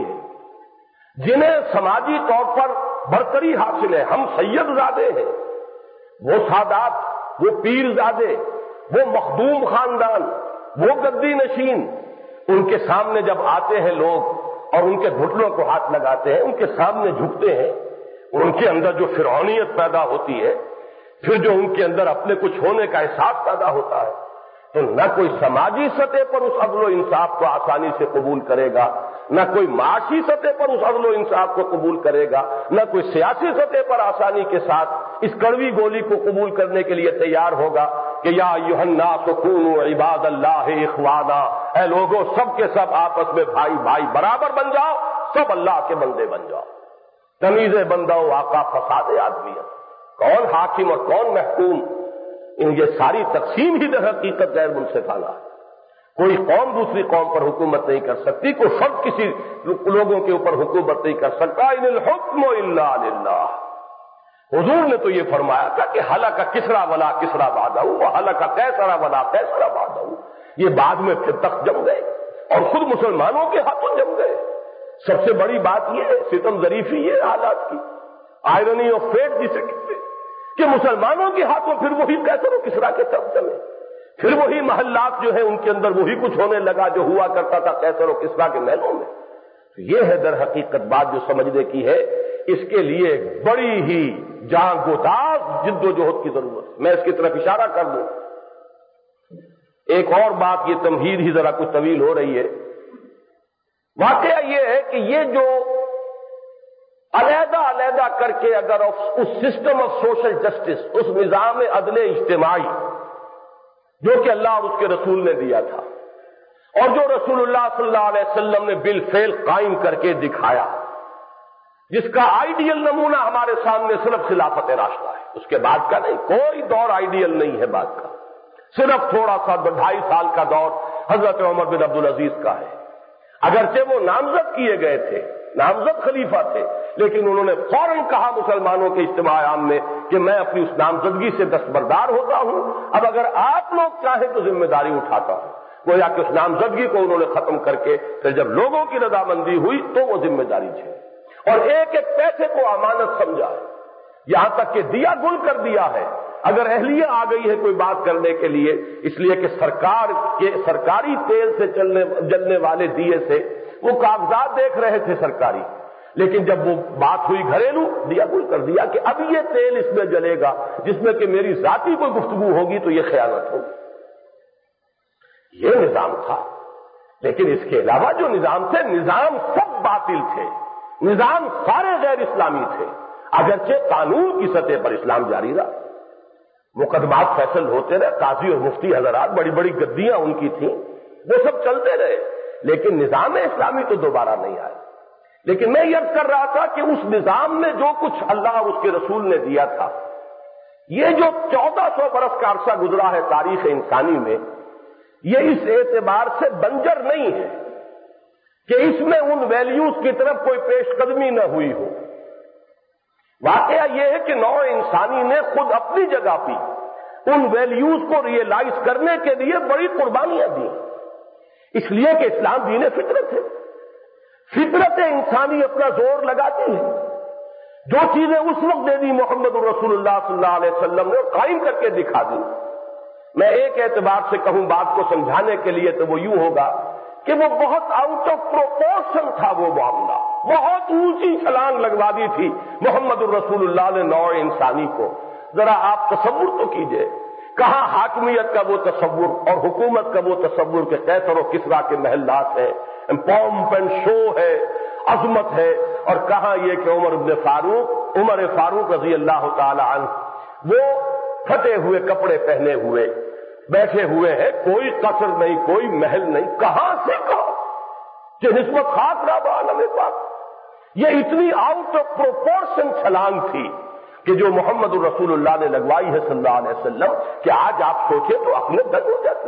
ہے، جنہیں سماجی طور پر برتری حاصل ہے، ہم سید زادے ہیں، وہ سادات، وہ پیر زادے، وہ مخدوم خاندان، وہ گدی نشین، ان کے سامنے جب آتے ہیں لوگ اور ان کے گھٹنوں کو ہاتھ لگاتے ہیں، ان کے سامنے جھکتے ہیں، ان کے اندر جو فرعونیت پیدا ہوتی ہے، پھر جو ان کے اندر اپنے کچھ ہونے کا احساس پیدا ہوتا ہے، تو نہ کوئی سماجی سطح پر اس عدل و انصاف کو آسانی سے قبول کرے گا، نہ کوئی معاشی سطح پر اس عدل و انصاف کو قبول کرے گا، نہ کوئی سیاسی سطح پر آسانی کے ساتھ اس کڑوی گولی کو قبول کرنے کے لیے تیار ہوگا کہ یا ایھا الناس کونوا عباد اللہ اخوانا، اے لوگوں سب کے سب آپس میں بھائی برابر بن جاؤ، سب اللہ کے بندے بن جاؤ۔ تمیز بندہ و آقا فساد آدمیت، کون حاکم اور کون محکوم، یہ ساری تقسیم ہی در حقیقت غیر منصفانہ ہے۔ کوئی قوم دوسری قوم پر حکومت نہیں کر سکتی، کوئی فرد کسی لوگوں کے اوپر حکومت نہیں کر سکتا، ان الحکم الا للہ۔ حضور نے تو یہ فرمایا تھا کہ ہلک کسریٰ ولا کسریٰ بعدہ وہلک قیصر ولا قیصر بعدہ، یہ بعد میں پھر تخت جم گئے اور خود مسلمانوں کے ہاتھوں جم گئے۔ سب سے بڑی بات یہ ہے، ستم ظریفی یہ حالات کی، آئرنی آف فیٹ جسے کہتے ہیں، کہ مسلمانوں کے ہاتھوں پھر وہی قیصر و کسریٰ کے تخت جمے، پھر وہی محلات جو ہے ان کے اندر وہی کچھ ہونے لگا جو ہوا کرتا تھا قیصر و کسریٰ کے محلوں میں۔ یہ ہے در حقیقت بات جو سمجھنے کی ہے، اس کے لیے بڑی ہی جان گداز جد و جہد کی ضرورت ہے۔ میں اس کی طرف اشارہ کر دوں، ایک اور بات، یہ تمہید ہی ذرا کچھ طویل ہو رہی ہے۔ واقعہ یہ ہے کہ یہ جو علیحدہ کر کے اگر اس سسٹم آف سوشل جسٹس، اس نظام عدل اجتماعی جو کہ اللہ اور اس کے رسول نے دیا تھا اور جو رسول اللہ صلی اللہ علیہ وسلم نے بالفعل قائم کر کے دکھایا، جس کا آئیڈیل نمونہ ہمارے سامنے صرف خلافت راشدہ ہے، اس کے بعد کا نہیں، کوئی دور آئیڈیل نہیں ہے بعد کا، صرف تھوڑا سا 2.5 سال کا دور حضرت عمر بن عبدالعزیز کا ہے۔ اگرچہ وہ نامزد کیے گئے تھے، نامزد خلیفہ تھے، لیکن انہوں نے فوراً کہا مسلمانوں کے اجتماع عام میں کہ میں اپنی اس نامزدگی سے دستبردار ہوتا ہوں، اب اگر آپ لوگ چاہیں تو ذمہ داری اٹھاتا ہوں۔ گویا کہ اس نامزدگی کو انہوں نے ختم کر کے پھر جب لوگوں کی رضامندی ہوئی تو وہ ذمہ داری چھوڑی اور ایک ایک پیسے کو امانت سمجھا ہے، یہاں تک کہ دیا گل کر دیا ہے۔ اگر اہلیہ آ گئی ہے کوئی بات کرنے کے لیے، اس لیے کہ سرکار کے سرکاری تیل سے جلنے والے دیے سے وہ کاغذات دیکھ رہے تھے سرکاری، لیکن جب وہ بات ہوئی گھریلو، دیا گل کر دیا کہ اب یہ تیل اس میں جلے گا جس میں کہ میری ذاتی کوئی گفتگو ہوگی تو یہ خیانت ہوگی۔ یہ نظام تھا، لیکن اس کے علاوہ جو نظام تھے، نظام سب باطل تھے، نظام سارے غیر اسلامی تھے، اگرچہ قانون کی سطح پر اسلام جاری رہا، مقدمات فیصل ہوتے رہے، قاضی اور مفتی حضرات، بڑی بڑی گدیاں ان کی تھیں، وہ سب چلتے رہے، لیکن نظام اسلامی تو دوبارہ نہیں آیا۔ لیکن میں یہ عرض کر رہا تھا کہ اس نظام میں جو کچھ اللہ اور اس کے رسول نے دیا تھا، یہ جو 1400 برس کا عرصہ گزرا ہے تاریخ انسانی میں، یہ اس اعتبار سے بنجر نہیں ہے کہ اس میں ان ویلیوز کی طرف کوئی پیش قدمی نہ ہوئی ہو۔ واقعہ یہ ہے کہ نوع انسانی نے خود اپنی جگہ پہ ان ویلیوز کو ریئلائز کرنے کے لیے بڑی قربانیاں دی، اس لیے کہ اسلام دین فطرت ہے۔ فطرت انسانی اپنا زور لگاتی ہے، جو چیزیں اس وقت دے دی محمد الرسول اللہ صلی اللہ علیہ وسلم نے قائم کر کے دکھا دی۔ میں ایک اعتبار سے کہوں بات کو سمجھانے کے لیے تو وہ یوں ہوگا کہ وہ بہت آؤٹ آف پروپورشن تھا، وہ معاملہ بہت اونچی چھلانگ لگوا دی تھی محمد الرسول اللہ نے نوع انسانی کو۔ ذرا آپ تصور تو کیجئے، کہاں حاکمیت کا وہ تصور اور حکومت کا وہ تصور کہ قیصر و کسریٰ کے محلات ہیں، پومپ اینڈ شو ہے، عظمت ہے، اور کہاں یہ کہ عمر فاروق رضی اللہ تعالی عنہ وہ پھٹے ہوئے کپڑے پہنے ہوئے بیٹھے ہوئے ہیں، کوئی قصر نہیں، کوئی محل نہیں، کہاں سے کہاں کہ نسبت خاص رہا عالم پاک۔ یہ اتنی آؤٹ آف پروپورشن چھلانگ تھی کہ جو محمد الرسول اللہ نے لگوائی ہے صلی اللہ علیہ وسلم کہ آج آپ سوچیں تو اپنے درد ہو جاتے۔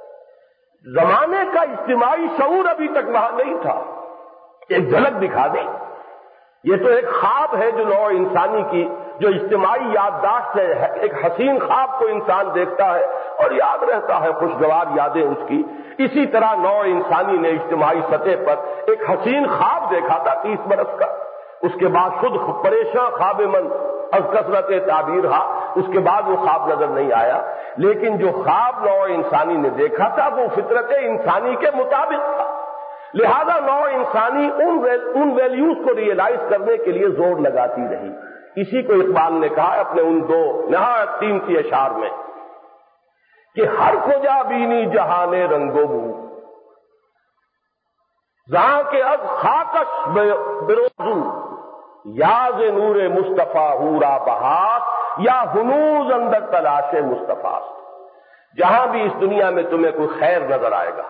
زمانے کا اجتماعی شعور ابھی تک وہاں نہیں تھا، ایک جھلک دکھا دیں۔ یہ تو ایک خواب ہے جو نوع انسانی کی جو اجتماعی یادداشت ہے، ایک حسین خواب کو انسان دیکھتا ہے اور یاد رہتا ہے، خوشگوار یادیں اس کی۔ اسی طرح نوع انسانی نے اجتماعی سطح پر ایک حسین خواب دیکھا تھا 30 برس کا، اس کے بعد خود پریشاں خواب من از کثرت تعبیر ہا، اس کے بعد وہ خواب نظر نہیں آیا۔ لیکن جو خواب نوع انسانی نے دیکھا تھا وہ فطرت انسانی کے مطابق تھا، لہذا نوع انسانی ان ویلیوز کو ریئلائز کرنے کے لیے زور لگاتی رہی۔ اسی کو اقبال نے کہا اپنے ان دو نہایت قیمتی اشعار میں کہ ہر کجا بینی جہان رنگو بو، جہاں کے از خاکش بروزو، یاز نور مصطفیٰ ہورا بہار، یا ہنوز اندر تلاش مصطفیٰ۔ جہاں بھی اس دنیا میں تمہیں کوئی خیر نظر آئے گا،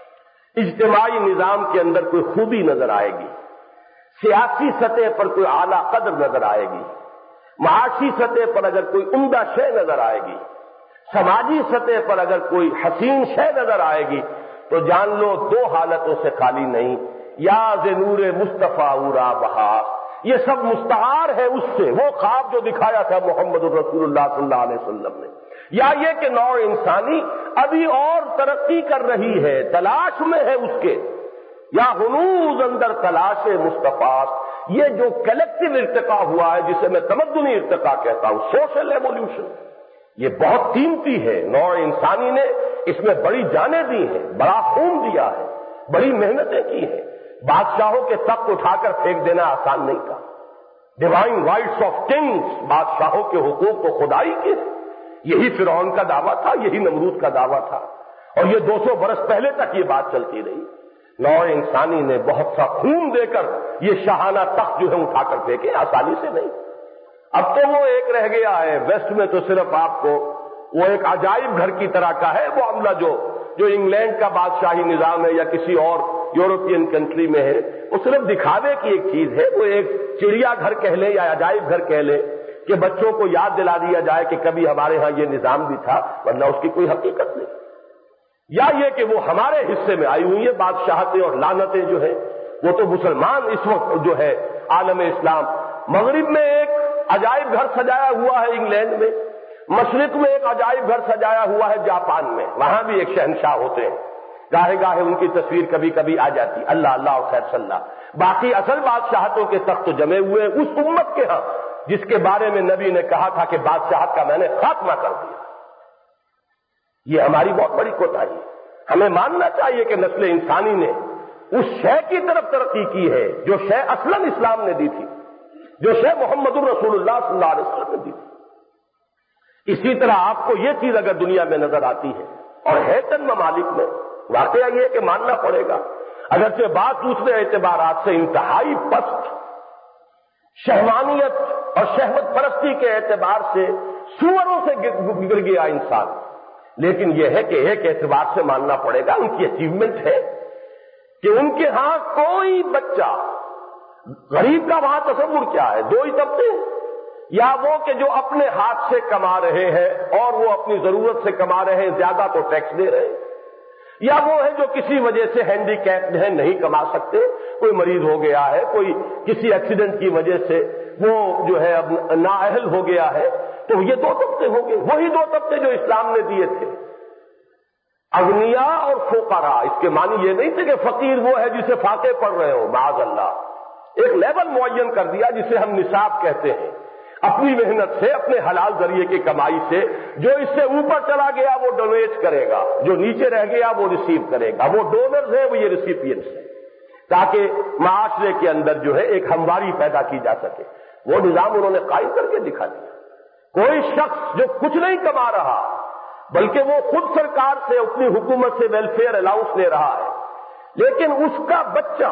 اجتماعی نظام کے اندر کوئی خوبی نظر آئے گی، سیاسی سطح پر کوئی اعلیٰ قدر نظر آئے گی، معاشی سطح پر اگر کوئی عمدہ شے نظر آئے گی، سماجی سطح پر اگر کوئی حسین شے نظر آئے گی، تو جان لو دو حالتوں سے خالی نہیں، یا نور مصطفیٰ اورا بہار، یہ سب مستعار ہے اس سے، وہ خواب جو دکھایا تھا محمد الرسول اللہ صلی اللہ علیہ وسلم نے، یا یہ کہ نوع انسانی ابھی اور ترقی کر رہی ہے، تلاش میں ہے اس کے، یا ہنوز اندر تلاش مصطفیٰ۔ یہ جو کلیکٹیو ارتقا ہوا ہے جسے میں تمدنی ارتقا کہتا ہوں، سوشل ایوولوشن، یہ بہت قیمتی ہے۔ نوع انسانی نے اس میں بڑی جانیں دی ہیں، بڑا خون دیا ہے، بڑی محنتیں کی ہیں۔ بادشاہوں کے تخت اٹھا کر پھینک دینا آسان نہیں تھا، ڈیوائن رائٹس آف کنگز، بادشاہوں کے حقوق کو خدائی کے، یہی فرعون کا دعویٰ تھا، یہی نمرود کا دعویٰ تھا، اور یہ 200 برس پہلے تک یہ بات چلتی رہی۔ نوع انسانی نے بہت سا خون دے کر یہ شاہانہ تخت جو ہے اٹھا کر پھینکے، آسانی سے نہیں۔ اب تو وہ ایک رہ گیا ہے، ویسٹ میں تو صرف آپ کو وہ ایک عجائب گھر کی طرح کا ہے وہ عملہ جو انگلینڈ کا بادشاہی نظام ہے یا کسی اور یورپین کنٹری میں ہے، وہ صرف دکھاوے کی ایک چیز ہے، وہ ایک چڑیا گھر کہہ لے یا عجائب گھر کہہ لے کہ بچوں کو یاد دلا دیا جائے کہ کبھی ہمارے ہاں یہ نظام بھی تھا، ورنہ اس کی کوئی حقیقت نہیں۔ یا یہ کہ وہ ہمارے حصے میں آئی ہوئی ہے بادشاہتیں اور لعنتیں جو ہیں، وہ تو مسلمان اس وقت جو ہے عالم اسلام، مغرب میں ایک عجائب گھر سجایا ہوا ہے انگلینڈ میں، مشرق میں ایک عجائب گھر سجایا ہوا ہے جاپان میں، وہاں بھی ایک شہنشاہ ہوتے ہیں، گاہے گاہے ان کی تصویر کبھی کبھی آ جاتی، اللہ اللہ اور خیر صلی اللہ۔ باقی اصل بادشاہتوں کے تخت جمے ہوئے اس امت کے ہاں جس کے بارے میں نبی نے کہا تھا کہ بادشاہت کا میں نے خاتمہ کر دیا۔ یہ ہماری بہت بڑی کوتاہی ہے۔ ہمیں ماننا چاہیے کہ نسل انسانی نے اس شے کی طرف ترقی کی ہے جو شے اصلاً اسلام نے دی تھی، جو شے محمد الرسول اللہ صلی اللہ علیہ وسلم نے دی تھی۔ اسی طرح آپ کو یہ چیز اگر دنیا میں نظر آتی ہے، اور ہے چند ممالک میں، واقعہ یہ کہ ماننا پڑے گا اگرچہ بات دوسرے اعتبارات سے انتہائی پست، شہوانیت اور شہوت پرستی کے اعتبار سے سوروں سے گر گیا انسان، لیکن یہ ہے کہ ایک اعتبار سے ماننا پڑے گا ان کی اچیومنٹ ہے کہ ان کے ہاں کوئی بچہ، غریب کا وہاں تصور کیا ہے، دو ہی طبقے، یا وہ کہ جو اپنے ہاتھ سے کما رہے ہیں اور وہ اپنی ضرورت سے کما رہے ہیں، زیادہ تو ٹیکس دے رہے ہیں، یا وہ ہیں جو کسی وجہ سے ہینڈی کیپڈ ہیں، نہیں کما سکتے، کوئی مریض ہو گیا ہے، کوئی کسی ایکسیڈنٹ کی وجہ سے وہ جو ہے اب نااہل ہو گیا ہے، تو یہ دو طبقے ہوں گے، وہی دو طبقے جو اسلام نے دیے تھے، اغنیاء اور فقراء۔ اس کے معنی یہ نہیں تھے کہ فقیر وہ ہے جسے فاقے پڑ رہے ہو، معاذ اللہ، ایک لیول معین کر دیا جسے ہم نصاب کہتے ہیں، اپنی محنت سے، اپنے حلال ذریعے کی کمائی سے، جو اس سے اوپر چلا گیا وہ ڈونیٹ کرے گا، جو نیچے رہ گیا وہ ریسیو کرے گا، وہ ڈونرز ہیں، وہ یہ ریسیپینٹس ہیں، تاکہ معاشرے کے اندر جو ہے ایک ہمواری پیدا کی جا سکے۔ وہ نظام انہوں نے قائم کر کے دکھا دیا۔ کوئی شخص جو کچھ نہیں کما رہا بلکہ وہ خود سرکار سے، اپنی حکومت سے ویلفیئر الاؤنس لے رہا ہے، لیکن اس کا بچہ،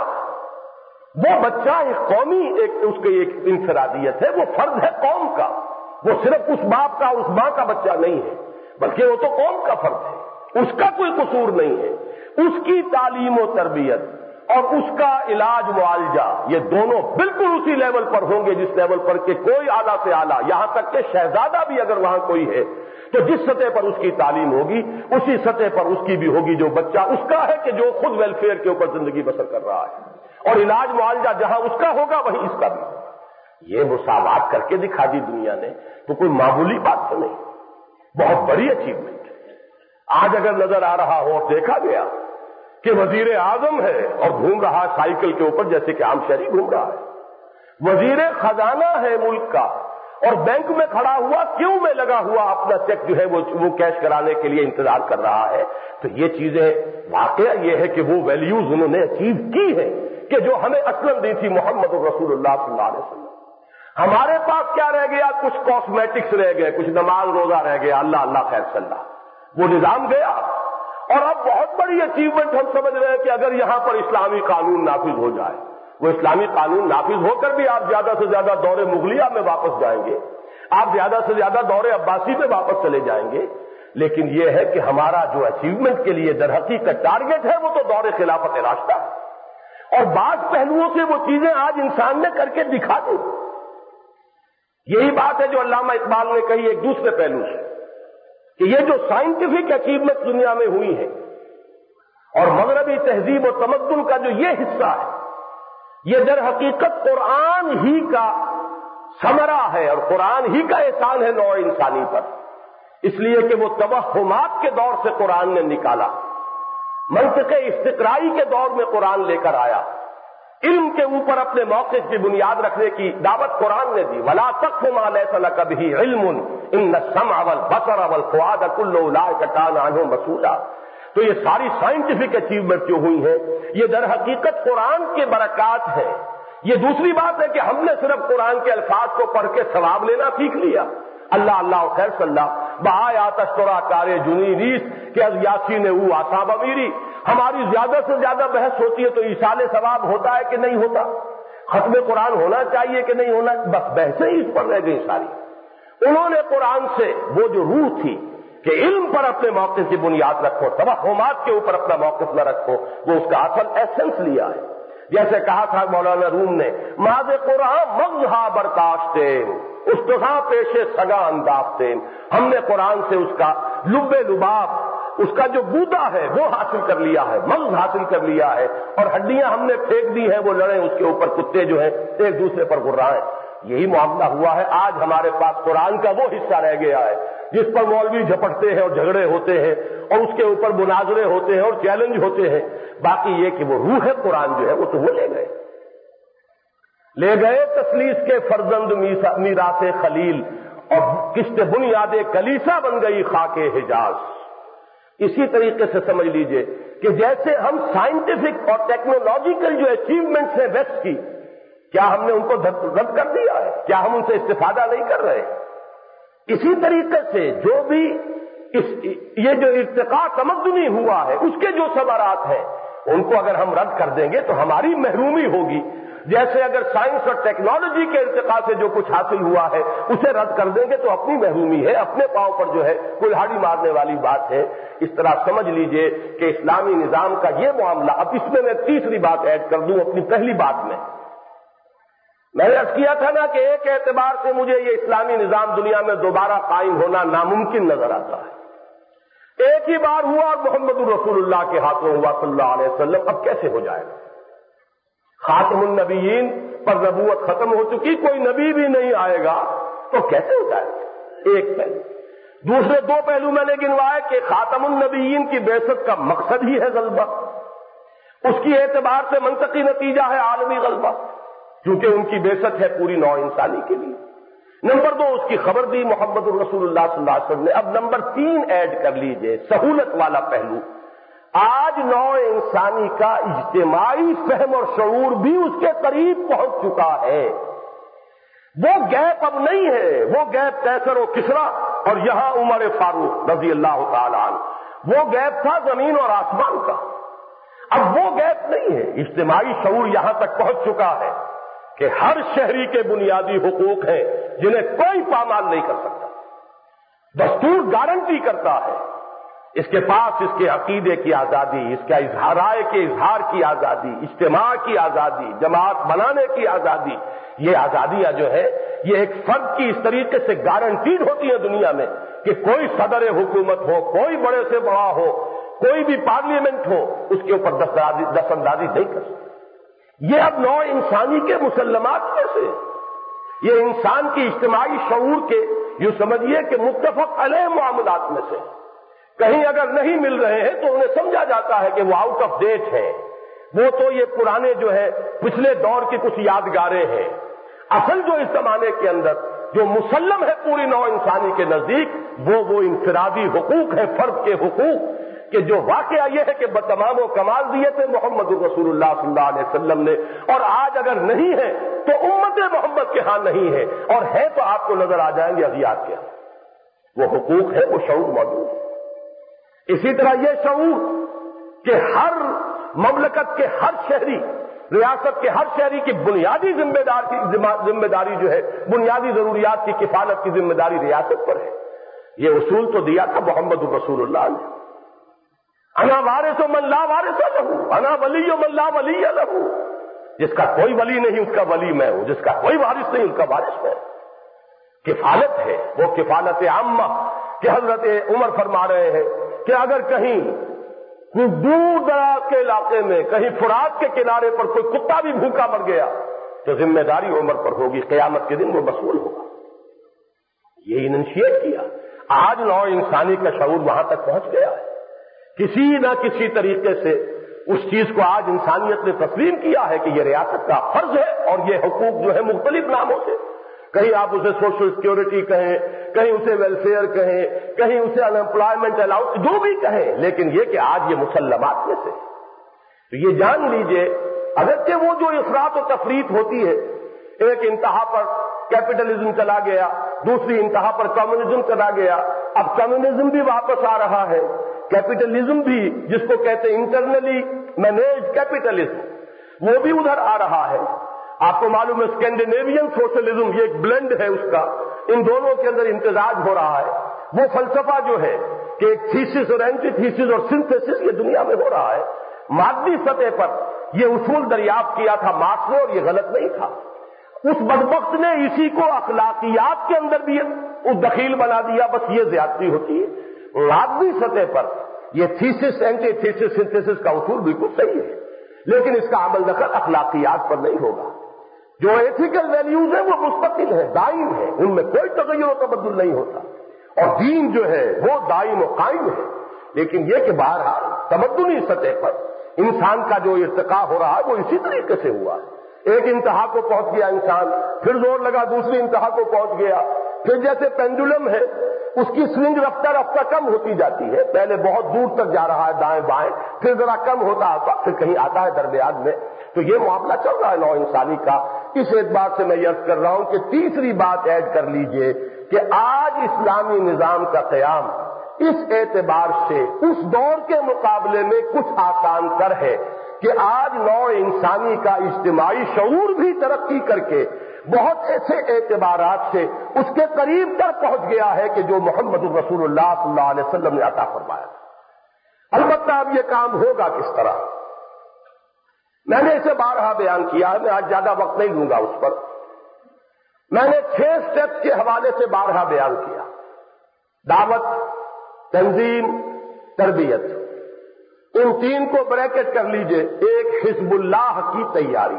وہ بچہ ایک قومی اس کی ایک انفرادیت ہے، وہ فرد ہے قوم کا، وہ صرف اس باپ کا اور اس ماں کا بچہ نہیں ہے، بلکہ وہ تو قوم کا فرد ہے، اس کا کوئی قصور نہیں ہے۔ اس کی تعلیم و تربیت اور اس کا علاج معالجہ، یہ دونوں بالکل اسی لیول پر ہوں گے جس لیول پر کہ کوئی اعلیٰ سے اعلیٰ، یہاں تک کہ شہزادہ بھی اگر وہاں کوئی ہے تو جس سطح پر اس کی تعلیم ہوگی اسی سطح پر اس کی بھی ہوگی جو بچہ اس کا ہے کہ جو خود ویلفیئر کے اوپر زندگی بسر کر رہا ہے، اور علاج معالجہ جہاں اس کا ہوگا وہیں اس کا بھی ہوگا۔ یہ مساوات کر کے دکھا دی دنیا نے، تو کوئی معمولی بات تو نہیں، بہت بڑی اچیومنٹ ہے۔ آج اگر نظر آ رہا ہو اور دیکھا گیا کہ وزیر اعظم ہے اور گھوم رہا ہے سائیکل کے اوپر جیسے کہ عام شہری گھوم رہا ہے، وزیر خزانہ ہے ملک کا اور بینک میں کھڑا ہوا کیوں میں لگا ہوا اپنا چیک جو ہے وہ کیش کرانے کے لیے انتظار کر رہا ہے، تو یہ چیزیں واقعہ یہ ہے کہ وہ ویلیوز انہوں نے اچیو کی ہیں کہ جو ہمیں اصلاً دی تھی محمد رسول اللہ صلی اللہ علیہ وسلم۔ ہمارے پاس کیا رہ گیا؟ کچھ کاسمیٹکس رہ گئے، کچھ نماز روزہ رہ گیا، اللہ اللہ خیر صلی اللہ، وہ نظام گیا۔ اور اب بہت بڑی اچیومنٹ ہم سمجھ رہے ہیں کہ اگر یہاں پر اسلامی قانون نافذ ہو جائے، وہ اسلامی قانون نافذ ہو کر بھی آپ زیادہ سے زیادہ دور مغلیہ میں واپس جائیں گے، آپ زیادہ سے زیادہ دور عباسی میں واپس چلے جائیں گے، لیکن یہ ہے کہ ہمارا جو اچیومنٹ کے لیے در حقیقت ٹارگٹ ہے وہ تو دور خلافت راشدہ ہے، اور بعض پہلوؤں سے وہ چیزیں آج انسان نے کر کے دکھا دی۔ یہی بات ہے جو علامہ اقبال نے کہی ایک دوسرے پہلو سے، کہ یہ جو سائنٹیفک اچیومنٹ دنیا میں ہوئی ہے اور مغربی تہذیب و تمدن کا جو یہ حصہ ہے، یہ در حقیقت قرآن ہی کا ثمرہ ہے اور قرآن ہی کا احسان ہے نوع انسانی پر، اس لیے کہ وہ توہمات کے دور سے قرآن نے نکالا، منطق استقرائی کے دور میں قرآن لے کر آیا، علم کے اوپر اپنے موقف کی بنیاد رکھنے کی دعوت قرآن نے دی۔ وَلَا تَقْفُ مَا لَيْسَ لَكَ بِهِ عِلْمٌ إِنَّ السَّمْعَ وَالْبَصَرَ وَالْفُؤَادَ كُلُّ أُولَٰئِكَ كَانَ عَنْهُ مسؤولا۔ تو یہ ساری سائنٹیفک اچیومنٹ جو ہوئی ہیں یہ در حقیقت قرآن کے برکات ہیں۔ یہ دوسری بات ہے کہ ہم نے صرف قرآن کے الفاظ کو پڑھ کے ثواب لینا سیکھ لیا، اللہ اللہ خیر صلی اللہ بآیات اشترا کارے جنی ریس کہ از یاسین او آساب امیری، ہماری زیادہ سے زیادہ بحث ہوتی ہے تو ایصال ثواب ہوتا ہے کہ نہیں ہوتا، ختم قرآن ہونا چاہیے کہ نہیں ہونا، بس بحثیں ہی اس پر رہ گئی ساری۔ انہوں نے قرآن سے وہ جو روح تھی کہ علم پر اپنے موقف کی بنیاد رکھو، توہمات کے اوپر اپنا موقف نہ رکھو، وہ اس کا اصل ایسنس لیا ہے۔ جیسے کہا تھا مولانا روم نے، ماذ قرآن مغزہ برداشتیں استغاں پیشے سگا انداختیں، ہم نے قرآن سے اس کا لب لباب، اس کا جو گودا ہے وہ حاصل کر لیا ہے، مغز حاصل کر لیا ہے، اور ہڈیاں ہم نے پھینک دی ہیں، وہ لڑیں اس کے اوپر کتے جو ہیں ایک دوسرے پر گرائیں۔ یہی معاملہ ہوا ہے، آج ہمارے پاس قرآن کا وہ حصہ رہ گیا ہے جس پر مولوی جھپٹتے ہیں اور جھگڑے ہوتے ہیں اور اس کے اوپر مناظرے ہوتے ہیں اور چیلنج ہوتے ہیں، باقی یہ کہ وہ روح قرآن جو ہے وہ تو وہ لے گئے تسلیس کے فرزند میراث خلیل، اور کشت بنیاد کلیسا بن گئی خاک حجاز۔ اسی طریقے سے سمجھ لیجئے کہ جیسے ہم سائنٹیفک اور ٹیکنالوجیکل جو اچیومنٹس ہیں ویسٹ کی، کیا ہم نے ان کو رد کر دیا ہے؟ کیا ہم ان سے استفادہ نہیں کر رہے؟ اسی طریقے سے جو بھی یہ جو ارتقاء تمدنی ہوا ہے اس کے جو ثمرات ہیں ان کو اگر ہم رد کر دیں گے تو ہماری محرومی ہوگی۔ جیسے اگر سائنس اور ٹیکنالوجی کے ارتقاء سے جو کچھ حاصل ہوا ہے اسے رد کر دیں گے تو اپنی محرومی ہے، اپنے پاؤں پر جو ہے کلہاڑی مارنے والی بات ہے۔ اس طرح سمجھ لیجئے کہ اسلامی نظام کا یہ معاملہ، اب اس میں تیسری بات ایڈ کر دوں اپنی پہلی بات میں، میں نے عرض کیا تھا نا کہ ایک اعتبار سے مجھے یہ اسلامی نظام دنیا میں دوبارہ قائم ہونا ناممکن نظر آتا ہے۔ ایک ہی بار ہوا اور محمد الرسول اللہ کے ہاتھوں ہوا صلی اللہ علیہ وسلم، اب کیسے ہو جائے گا؟ خاتم النبیین پر نبوت ختم ہو چکی، کوئی نبی بھی نہیں آئے گا تو کیسے ہو جائے گا؟ ایک پہلو۔ دوسرے دو پہلو میں نے گنوائے کہ خاتم النبیین کی بعثت کا مقصد ہی ہے غلبہ، اس کی اعتبار سے منطقی نتیجہ ہے عالمی غلبہ، کیونکہ ان کی بعثت ہے پوری نوع انسانی کے لیے۔ نمبر دو، اس کی خبر دی محمد الرسول اللہ صلی اللہ علیہ وسلم نے۔ اب نمبر تین ایڈ کر لیجئے، سہولت والا پہلو۔ آج نوع انسانی کا اجتماعی فہم اور شعور بھی اس کے قریب پہنچ چکا ہے۔ وہ گیپ اب نہیں ہے، وہ گیپ کیسر و کسرا اور یہاں عمر فاروق رضی اللہ تعالی عنہ، وہ گیپ تھا زمین اور آسمان کا۔ اب وہ گیپ نہیں ہے، اجتماعی شعور یہاں تک پہنچ چکا ہے کہ ہر شہری کے بنیادی حقوق ہیں جنہیں کوئی پامال نہیں کر سکتا۔ دستور گارنٹی کرتا ہے، اس کے پاس اس کے عقیدے کی آزادی، اس کا رائے کے اظہار کی آزادی، اجتماع کی آزادی، جماعت بنانے کی آزادی، یہ آزادیاں جو ہے یہ ایک فرد کی اس طریقے سے گارنٹیڈ ہوتی ہیں دنیا میں کہ کوئی صدر حکومت ہو، کوئی بڑے سے بڑا ہو، کوئی بھی پارلیمنٹ ہو، اس کے اوپر دست اندازی نہیں کر سکتی۔ یہ اب نوع انسانی کے مسلمات میں سے، یہ انسان کی اجتماعی شعور کے یوں سمجھیے کہ متفق علیہ معاملات میں سے کہیں اگر نہیں مل رہے ہیں تو انہیں سمجھا جاتا ہے کہ وہ آؤٹ آف ڈیٹ ہیں، وہ تو یہ پرانے جو ہے پچھلے دور کی کچھ یادگاریں ہیں۔ اصل جو اس زمانے کے اندر جو مسلم ہے پوری نوع انسانی کے نزدیک وہ انفرادی حقوق ہیں، فرد کے حقوق، کہ جو واقعہ یہ ہے کہ بتمام و کمال دیے تھے محمد رسول اللہ صلی اللہ علیہ وسلم نے، اور آج اگر نہیں ہے تو امت محمد کے ہاں نہیں ہے، اور ہے تو آپ کو نظر آ جائیں گے اغیار کے ہاں۔ وہ حقوق ہے، وہ شعور موجود ہے۔ اسی طرح یہ شعور کہ ہر مملکت کے ہر شہری، ریاست کے ہر شہری کی بنیادی ذمہ داری جو ہے، بنیادی ضروریات کی کفالت کی ذمہ داری ریاست پر ہے، یہ اصول تو دیا تھا محمد رسول اللہ نے۔ انا وارث من لا وارث لہ، انا ولی من لا ولی لہ، جس کا کوئی ولی نہیں اس کا ولی میں ہوں، جس کا کوئی وارث نہیں اس کا وارث میں ہوں۔ کفالت ہے وہ کفالت عامہ کہ حضرت عمر فرما رہے ہیں کہ اگر کہیں دور دراز کے علاقے میں کہیں فرات کے کنارے پر کوئی کتا بھی بھوکا مر گیا تو ذمہ داری عمر پر ہوگی، قیامت کے دن وہ مسئول ہوگا۔ یہ انشیٹ کیا۔ آج نوع انسانی کا شعور وہاں تک پہنچ گیا ہے، کسی نہ کسی طریقے سے اس چیز کو آج انسانیت نے تسلیم کیا ہے کہ یہ ریاست کا فرض ہے، اور یہ حقوق جو ہے مختلف ناموں سے، کہیں آپ اسے سوشل سیکورٹی کہیں، کہیں اسے ویلفیئر کہیں، کہیں اسے انمپلائمنٹ الاؤنس، جو بھی کہیں، لیکن یہ کہ آج یہ مسلمات میں سے، تو یہ جان لیجئے اگرچہ وہ جو افراط و تفریط ہوتی ہے، ایک انتہا پر کیپٹلزم چلا گیا، دوسری انتہا پر کمیونزم چلا گیا، اب کمیونزم بھی واپس آ رہا ہے، کیپٹلزم بھی جس کو کہتے ہیں انٹرنلی مینیج کیپٹلزم، وہ بھی ادھر آ رہا ہے۔ آپ کو معلوم ہے اسکینڈینیوین سوشلزم، یہ ایک بلینڈ ہے اس کا، ان دونوں کے اندر امتزاج ہو رہا ہے۔ وہ فلسفہ جو ہے کہ ایک تھیسس اور اینٹی تھیسس اور سنتھیسس یہ دنیا میں ہو رہا ہے، مادی سطح پر یہ اصول دریافت کیا تھا مارکس نے، اور یہ غلط نہیں تھا۔ اس بدبخت نے اسی کو اخلاقیات کے اندر بھی دخیل بنا دیا، بس یہ زیادتی ہوتی ہے۔ مادی سطح پر یہ تھیسس اینٹی تھیسس سنتھیسس کا اصول بالکل صحیح ہے، لیکن اس کا عمل دخل اخلاقیات پر نہیں ہوگا۔ جو ایتھیکل ویلیوز ہیں وہ مستقل ہیں، دائم ہیں، ان میں کوئی تغیر و تبدل نہیں ہوتا، اور دین جو ہے وہ دائم و قائم ہے۔ لیکن یہ کہ بہرحال تمدنی سطح پر انسان کا جو ارتقاء ہو رہا ہے وہ اسی طریقے سے ہوا ہے۔ ایک انتہا کو پہنچ گیا انسان، پھر زور لگا دوسری انتہا کو پہنچ گیا، پھر جیسے پینڈولم ہے اس کی سوئنگ رفتہ رفتہ کم ہوتی جاتی ہے، پہلے بہت دور تک جا رہا ہے دائیں بائیں، پھر ذرا کم ہوتا ہے، پھر کہیں آتا ہے درمیان میں۔ تو یہ معاملہ چل رہا ہے نوع انسانی کا۔ اس اعتبار سے میں عرض کر رہا ہوں کہ تیسری بات ایڈ کر لیجئے کہ آج اسلامی نظام کا قیام اس اعتبار سے اس دور کے مقابلے میں کچھ آسان تر ہے کہ آج نوع انسانی کا اجتماعی شعور بھی ترقی کر کے بہت ایسے اعتبارات سے اس کے قریب تک پہنچ گیا ہے کہ جو محمد الرسول اللہ صلی اللہ علیہ وسلم نے عطا فرمایا تھا۔ البتہ اب یہ کام ہوگا کس طرح؟ میں نے اسے بارہا بیان کیا ہے، میں آج زیادہ وقت نہیں لوں گا اس پر، میں نے 6 اسٹیپس کے حوالے سے بارہا بیان کیا: دعوت، تنظیم، تربیت. ان 3 کو بریکٹ کر لیجئے. ایک حزب اللہ کی تیاری،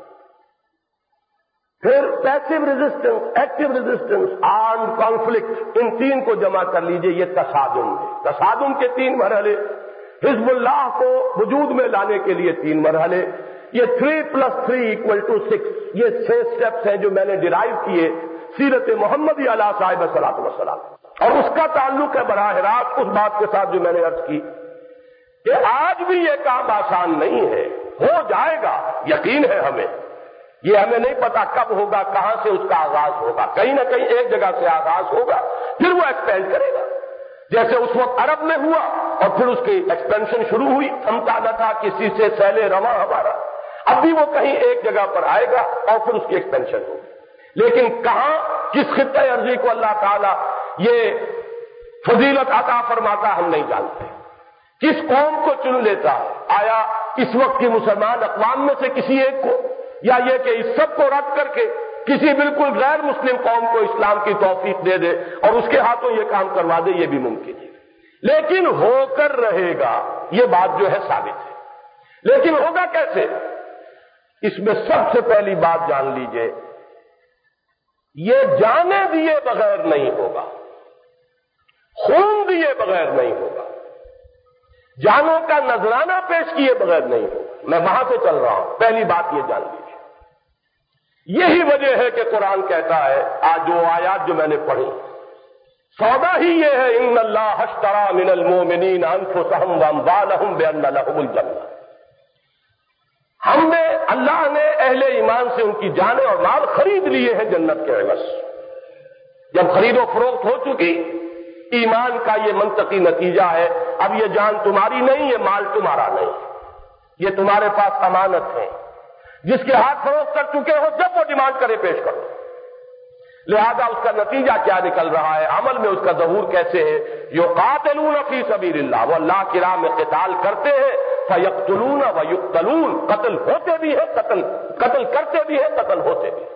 پھر passive resistance, active resistance, armed conflict. ان 3 کو جمع کر لیجئے. یہ تصادم ہے. تصادم کے 3 مرحلے. حزب اللہ کو وجود میں لانے کے لیے 3 مرحلے. یہ 3 + 3 = 6. یہ 6 اسٹیپس ہیں جو میں نے ڈرائیو کیے سیرت محمدی علیہ صاحب صلاۃ وسلام. اور اس کا تعلق ہے براہ راست اس بات کے ساتھ جو میں نے عرض کی کہ آج بھی یہ کام آسان نہیں ہے. ہو جائے گا، یقین ہے ہمیں. یہ ہمیں نہیں پتا کب ہوگا، کہاں سے اس کا آغاز ہوگا. کہیں نہ کہیں ایک جگہ سے آغاز ہوگا، پھر وہ ایکسپینڈ کرے گا. جیسے اس وقت عرب میں ہوا اور پھر اس کی ایکسپینشن شروع ہوئی. تھمتا نہ تھا کسی سے سیلے رواں ہمارا. اب بھی وہ کہیں ایک جگہ پر آئے گا اور پھر اس کی ایکسپینشن ہوگی. لیکن کہاں، کس خطہ ارضی کو اللہ تعالیٰ یہ فضیلت عطا فرماتا ہم نہیں جانتے. کس قوم کو چن لیتا ہے. آیا اس وقت کی مسلمان اقوام میں سے کسی ایک کو، یا یہ کہ اس سب کو رد کر کے کسی بالکل غیر مسلم قوم کو اسلام کی توفیق دے دے اور اس کے ہاتھوں یہ کام کروا دے. یہ بھی ممکن ہے. لیکن ہو کر رہے گا، یہ بات جو ہے ثابت ہے. لیکن ہوگا کیسے؟ اس میں سب سے پہلی بات جان لیجئے، یہ جانے دیے بغیر نہیں ہوگا، خون دیے بغیر نہیں ہوگا، جانوں کا نذرانہ پیش کیے بغیر نہیں ہوگا. میں وہاں سے چل رہا ہوں. پہلی بات یہ جان لیجیے. یہی وجہ ہے کہ قرآن کہتا ہے، آج جو آیات جو میں نے پڑھی، سودا ہی یہ ہے: ان اللہ اشتری من المؤمنین انفسهم واموالهم بان لهم الجنہ. ہم نے، اللہ نے اہل ایمان سے ان کی جانیں اور مال خرید لیے ہیں جنت کے عوض. جب خرید و فروخت ہو چکی، ایمان کا یہ منطقی نتیجہ ہے، اب یہ جان تمہاری نہیں، یہ مال تمہارا نہیں، یہ تمہارے پاس امانت ہے. جس کے ہاتھ فروخت کر چکے ہو، جب وہ ڈیمانڈ کرے پیش کرو. لہذا اس کا نتیجہ کیا نکل رہا ہے، عمل میں اس کا ظہور کیسے ہے؟ یقاتلون فی سبیل اللہ، وہ اللہ کی راہ میں قتال کرتے ہیں. فیقتلون ویقتلون، قتل ہوتے بھی ہیں، قتل کرتے بھی ہیں، قتل ہوتے بھی.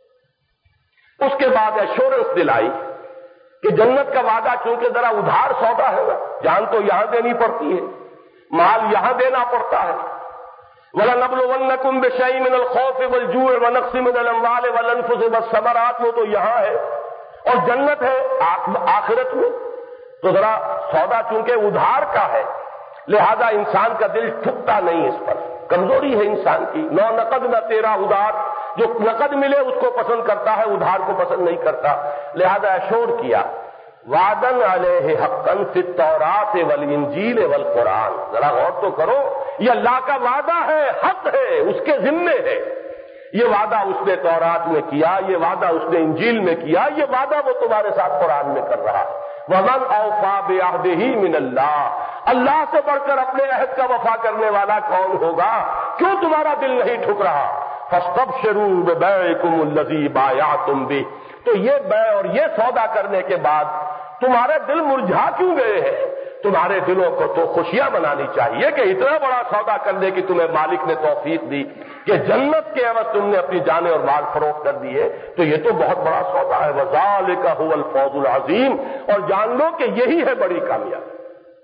اس کے بعد ایشورنس دلائی کہ جنت کا وعدہ چونکہ ذرا ادھار سودا ہے، جان تو یہاں دینی پڑتی ہے، مال یہاں دینا پڑتا ہے. وَلَنَبْلُوَنَّكُمْ بِشَيْءٍ مِّنَ الْخَوْفِ وَالْجُوعِ وَنَقْصٍ مِّنَ الْأَمْوَالِ وَالْأَنفُسِ وَالثَّمَرَاتِ. وہ تو یہاں ہے اور جنت ہے آخرت میں. تو ذرا سودا چونکہ ادھار کا ہے، لہذا انسان کا دل ٹھکتا نہیں اس پر. کمزوری ہے انسان کی. نو نقد نہ تیرا ادھار. جو نقد ملے اس کو پسند کرتا ہے، ادھار کو پسند نہیں کرتا. لہذا ایشور کیا: وعدن علیہ حقا فی التوراۃ والانجیل والقرآن. ذرا غور تو کرو، یہ اللہ کا وعدہ ہے، حق ہے، اس کے ذمے ہے. یہ وعدہ اس نے تورات میں کیا، یہ وعدہ اس نے انجیل میں کیا، یہ وعدہ وہ تمہارے ساتھ قرآن میں کر رہا ہے. وَمَنْ أَوْفَىٰ بِعَهْدِهِ مِنَ اللَّهِ. اللہ سے بڑھ کر اپنے عہد کا وفا کرنے والا کون ہوگا؟ کیوں تمہارا دل نہیں ٹھک رہا؟ فَاسْتَبْشِرُوا بِبَيْعِكُمُ الَّذِي بَايَعْتُمْ بِهِ. تو یہ بیع اور یہ سودا کرنے کے بعد تمہارے دل مرجھا کیوں گئے ہیں؟ تمہارے دلوں کو تو خوشیاں منانی چاہیے کہ اتنا بڑا سودا کرنے کی تمہیں مالک نے توفیق دی کہ جنت کے عوض تم نے اپنی جانیں اور مال فروخت کر دیے. تو یہ تو بہت بڑا سودا ہے. وَذَلِكَ هُوَ الْفَوْزُ الْعَظِيمُ. اور جان لو کہ یہی ہے بڑی کامیابی.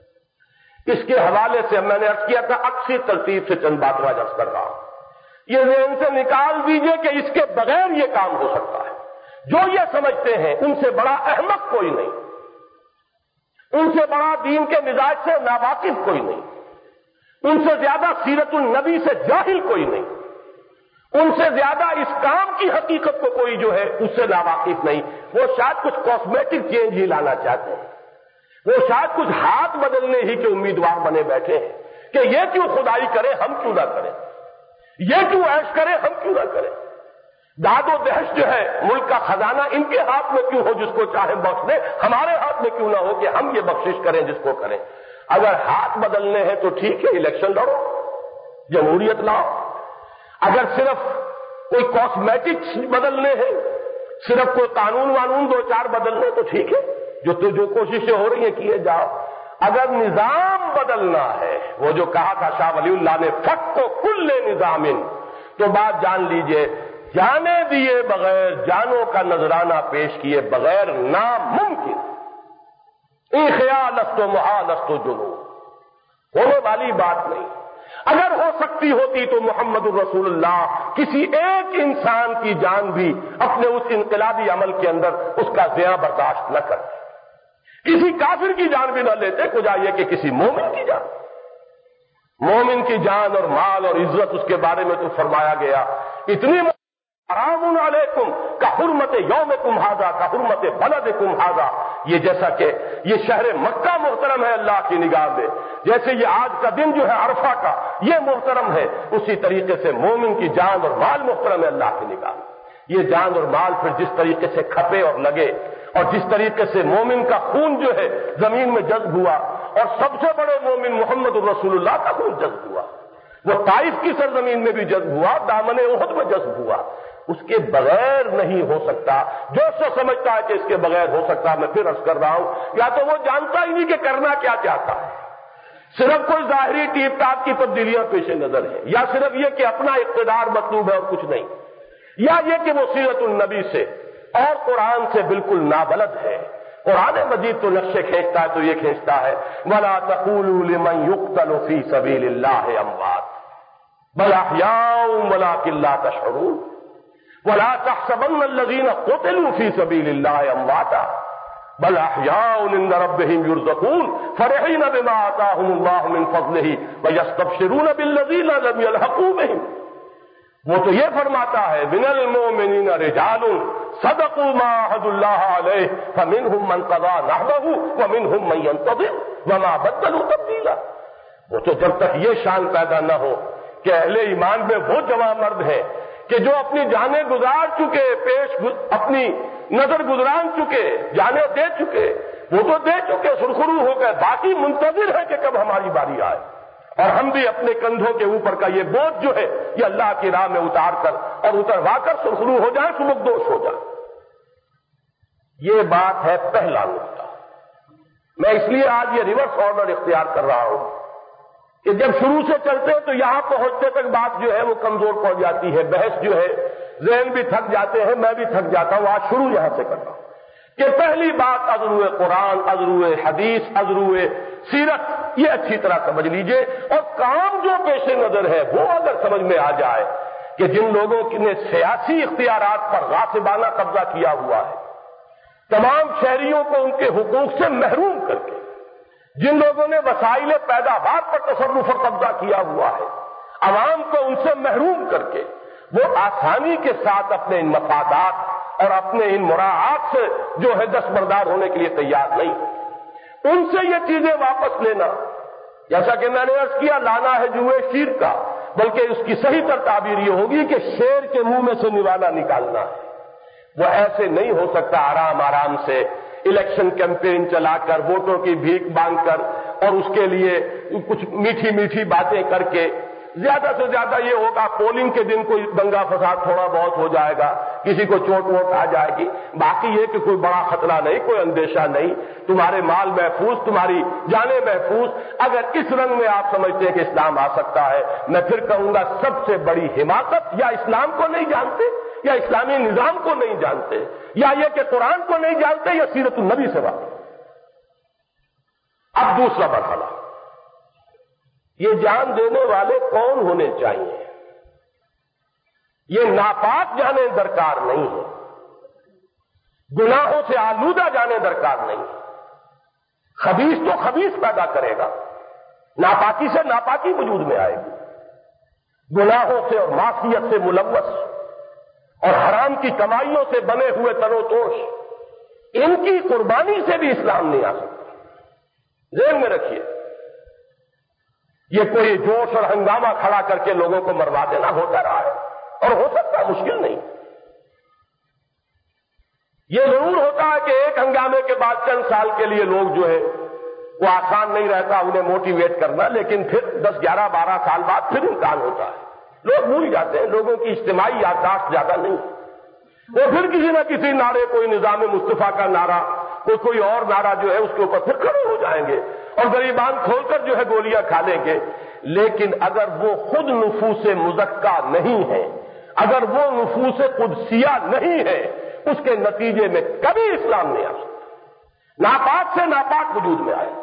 اس کے حوالے سے میں نے عرض کیا تھا، اکثر ترتیب سے چند باتیں عرض کر رہا ہوں. یہ ذہن سے نکال دیجئے کہ اس کے بغیر یہ کام ہو سکتا ہے. جو یہ سمجھتے ہیں ان سے بڑا احمق کوئی نہیں، ان سے بڑا دین کے مزاج سے ناواقف کوئی نہیں، ان سے زیادہ سیرت النبی سے جاہل کوئی نہیں، ان سے زیادہ اس کام کی حقیقت کو کوئی جو ہے اس سے ناواقف نہیں. وہ شاید کچھ کاسمیٹک چینج ہی لانا چاہتے ہیں، وہ شاید کچھ ہاتھ بدلنے ہی کے امیدوار بنے بیٹھے ہیں کہ یہ کیوں خدائی کرے ہم کیوں نہ کریں، یہ کیوں عیش کرے ہم کیوں نہ کریں. داد و دہش جو ہے ملک کا خزانہ ان کے ہاتھ میں کیوں ہو، جس کو چاہے بخش دے، ہمارے ہاتھ میں کیوں نہ ہو کہ ہم یہ بخشش کریں جس کو کریں. اگر ہاتھ بدلنے ہیں تو ٹھیک ہے، الیکشن لڑو، جمہوریت لاؤ. اگر صرف کوئی کاسمیٹکس بدلنے ہیں، صرف کوئی قانون وانون 2-4 بدلنے تو ٹھیک ہے، جو کوششیں ہو رہی ہیں کیے جاؤ. اگر نظام بدلنا ہے، وہ جو کہا تھا شاہ ولی اللہ نے، فک کو کل نظام، تو بات جان لیجئے جانے دیے بغیر، جانوں کا نذرانہ پیش کیے بغیر ناممکن، خیالست و محالست و جنون، ہونے والی بات نہیں۔ اگر ہو سکتی ہوتی تو محمد الرسول اللہ کسی ایک انسان کی جان بھی اپنے اس انقلابی عمل کے اندر اس کا زیاں برداشت نہ کرتے، کسی کافر کی جان بھی نہ لیتے، کجا یہ کہ کسی مومن کی جان۔ مومن کی جان اور مال اور عزت اس کے بارے میں تو فرمایا گیا اتنی حرام علیکم کا حرمت یومکم ھذا کا حرمت بلدکم ھذا، یہ جیسا کہ یہ شہر مکہ محترم ہے اللہ کی نگاہ میں، جیسے یہ آج کا دن جو ہے عرفہ کا یہ محترم ہے، اسی طریقے سے مومن کی جان اور مال محترم ہے اللہ کی نگاہ میں۔ یہ جان اور مال پھر جس طریقے سے کھپے اور لگے اور جس طریقے سے مومن کا خون جو ہے زمین میں جذب ہوا، اور سب سے بڑے مومن محمد الرسول اللہ کا خون جذب ہوا، وہ طائف کی سرزمین میں بھی جذب ہوا، دامن احد میں جذب ہوا، اس کے بغیر نہیں ہو سکتا۔ جو سمجھتا ہے کہ اس کے بغیر ہو سکتا، میں پھر عرض کر رہا ہوں، یا تو وہ جانتا ہی نہیں کہ کرنا کیا چاہتا ہے، صرف کوئی ظاہری ٹیپ ٹاپ کی تبدیلیاں پیش نظر ہیں، یا صرف یہ کہ اپنا اقتدار مطلوب ہے اور کچھ نہیں، یا یہ کہ وہ سیرت النبی سے اور قرآن سے بالکل نابلد ہے۔ قرآن مجید تو نقشے کھینچتا ہے تو یہ کھینچتا ہے وَلَا تَقُولُوا لِمَن يُقْتَلُ فِي سَبِيلِ اللَّهِ أَمْوَاتٌ بَلْ أَحْيَاءٌ وَلَٰكِن لَّا تَشْعُرُونَ وَلَا تَحْسَبَنَّ الَّذِينَ قُتِلُوا فِي سَبِيلِ اللَّهِ أَمْوَاتًا بَلْ أَحْيَاءٌ عِندَ رَبِّهِمْ يُرْزَقُونَ فَرِحِينَ بِمَا آتَاهُمُ اللَّهُ مِن فَضْلِهِ وَيَسْتَبْشِرُونَ بِالَّذِينَ لَمْ يَلْحَقُوا بِهِمْ۔ وہ تو یہ فرماتا ہے مِنَ الْمُؤْمِنِينَ رِجَالٌ صدقوا ما عهدوا الله عليه فمنهم من قضى نحبه ومنهم من ينتظر وما بدلوا تبديلا۔ وہ تو جب تک یہ شان پیدا نہ ہو کہ اہل ایمان میں وہ جوان مرد ہیں کہ جو اپنی جانیں گزار چکے، اپنی نظر گزران چکے، جانیں دے چکے، وہ تو دے چکے، سرخرو ہو گئے، باقی منتظر ہے کہ کب ہماری باری آئے، اور ہم بھی اپنے کندھوں کے اوپر کا یہ بوجھ جو ہے یہ اللہ کی راہ میں اتار کر اور اتروا کر سرخرو ہو جائیں، سبکدوش ہو جائیں۔ یہ بات ہے پہلا نقطہ۔ میں اس لیے آج یہ ریورس آرڈر اختیار کر رہا ہوں کہ جب شروع سے چلتے تو یہاں پہنچتے تک بات جو ہے وہ کمزور پڑ جاتی ہے، بحث جو ہے ذہن بھی تھک جاتے ہیں، میں بھی تھک جاتا ہوں۔ آج شروع یہاں سے کر رہا ہوں کہ پہلی بات ازرو قرآن، ازرو حدیث، ازرو سیرت، یہ اچھی طرح سمجھ لیجئے، اور کام جو پیش نظر ہے وہ اگر سمجھ میں آ جائے کہ جن لوگوں نے سیاسی اختیارات پر غاصبانہ قبضہ کیا ہوا ہے، تمام شہریوں کو ان کے حقوق سے محروم کر کے، جن لوگوں نے وسائل پیداوار پر تصرف اور قبضہ کیا ہوا ہے، عوام کو ان سے محروم کر کے وہ آسانی کے ساتھ اپنے ان مفادات اور اپنے ان مراعات سے جو ہے دستبردار ہونے کے لیے تیار نہیں، ان سے یہ چیزیں واپس لینا، جیسا کہ میں نے عرض کیا، لانا ہے جوئے شیر کا، بلکہ اس کی صحیح تر تعبیر یہ ہوگی کہ شیر کے منہ میں سے نوالا نکالنا ہے۔ وہ ایسے نہیں ہو سکتا آرام آرام سے الیکشن کیمپین چلا کر، ووٹوں کی بھیک مانگ کر، اور اس کے لیے کچھ میٹھی میٹھی باتیں کر کے، زیادہ سے زیادہ یہ ہوگا پولنگ کے دن کوئی دنگا فساد تھوڑا بہت ہو جائے گا، کسی کو چوٹ ووٹ آ جائے گی، باقی یہ کہ کوئی بڑا خطرہ نہیں، کوئی اندیشہ نہیں، تمہارے مال محفوظ، تمہاری جانیں محفوظ۔ اگر اس رنگ میں آپ سمجھتے ہیں کہ اسلام آ سکتا ہے، میں پھر کہوں گا سب سے بڑی حماقت یا اسلام کو نہیں جانتے، یا اسلامی نظام کو نہیں جانتے، یا یہ کہ قرآن کو نہیں جانتے، یا سیرت النبی سے واقف۔ اب دوسرا مرحلہ، یہ جان دینے والے کون ہونے چاہیے؟ یہ ناپاک جانیں درکار نہیں ہے، گناہوں سے آلودہ جانیں درکار نہیں ہے۔ خبیث تو خبیث پیدا کرے گا، ناپاکی سے ناپاکی وجود میں آئے گی، گناہوں سے اور معصیت سے ملوث اور حرام کی کمائیوں سے بنے ہوئے تن و توش، ان کی قربانی سے بھی اسلام نہیں آ سکتا۔ ذہن میں رکھیے، یہ کوئی جوش اور ہنگامہ کھڑا کر کے لوگوں کو مروا دینا ہوتا رہا ہے، اور ہو سکتا مشکل نہیں۔ یہ ضرور ہوتا ہے کہ ایک ہنگامے کے بعد چند سال کے لیے لوگ جو ہے وہ آسان نہیں رہتا انہیں موٹیویٹ کرنا، لیکن پھر 10 11 12 سال بعد پھر امکان ہوتا ہے، لوگ بھول جاتے ہیں، لوگوں کی اجتماعی یادداشت زیادہ نہیں، وہ پھر کسی نہ کسی نعرے، کوئی نظام مصطفیٰ کا نعرہ، کوئی اور نعرہ جو ہے اس کے اوپر پھر کھڑے ہو جائیں گے اور گریبان کھول کر جو ہے گولیاں کھا لیں گے۔ لیکن اگر وہ خود نفوس مزکہ نہیں ہے، اگر وہ نفوس قدسیہ نہیں ہے اس کے نتیجے میں کبھی اسلام نہیں آ سکتا، ناپاک سے ناپاک وجود میں آئے.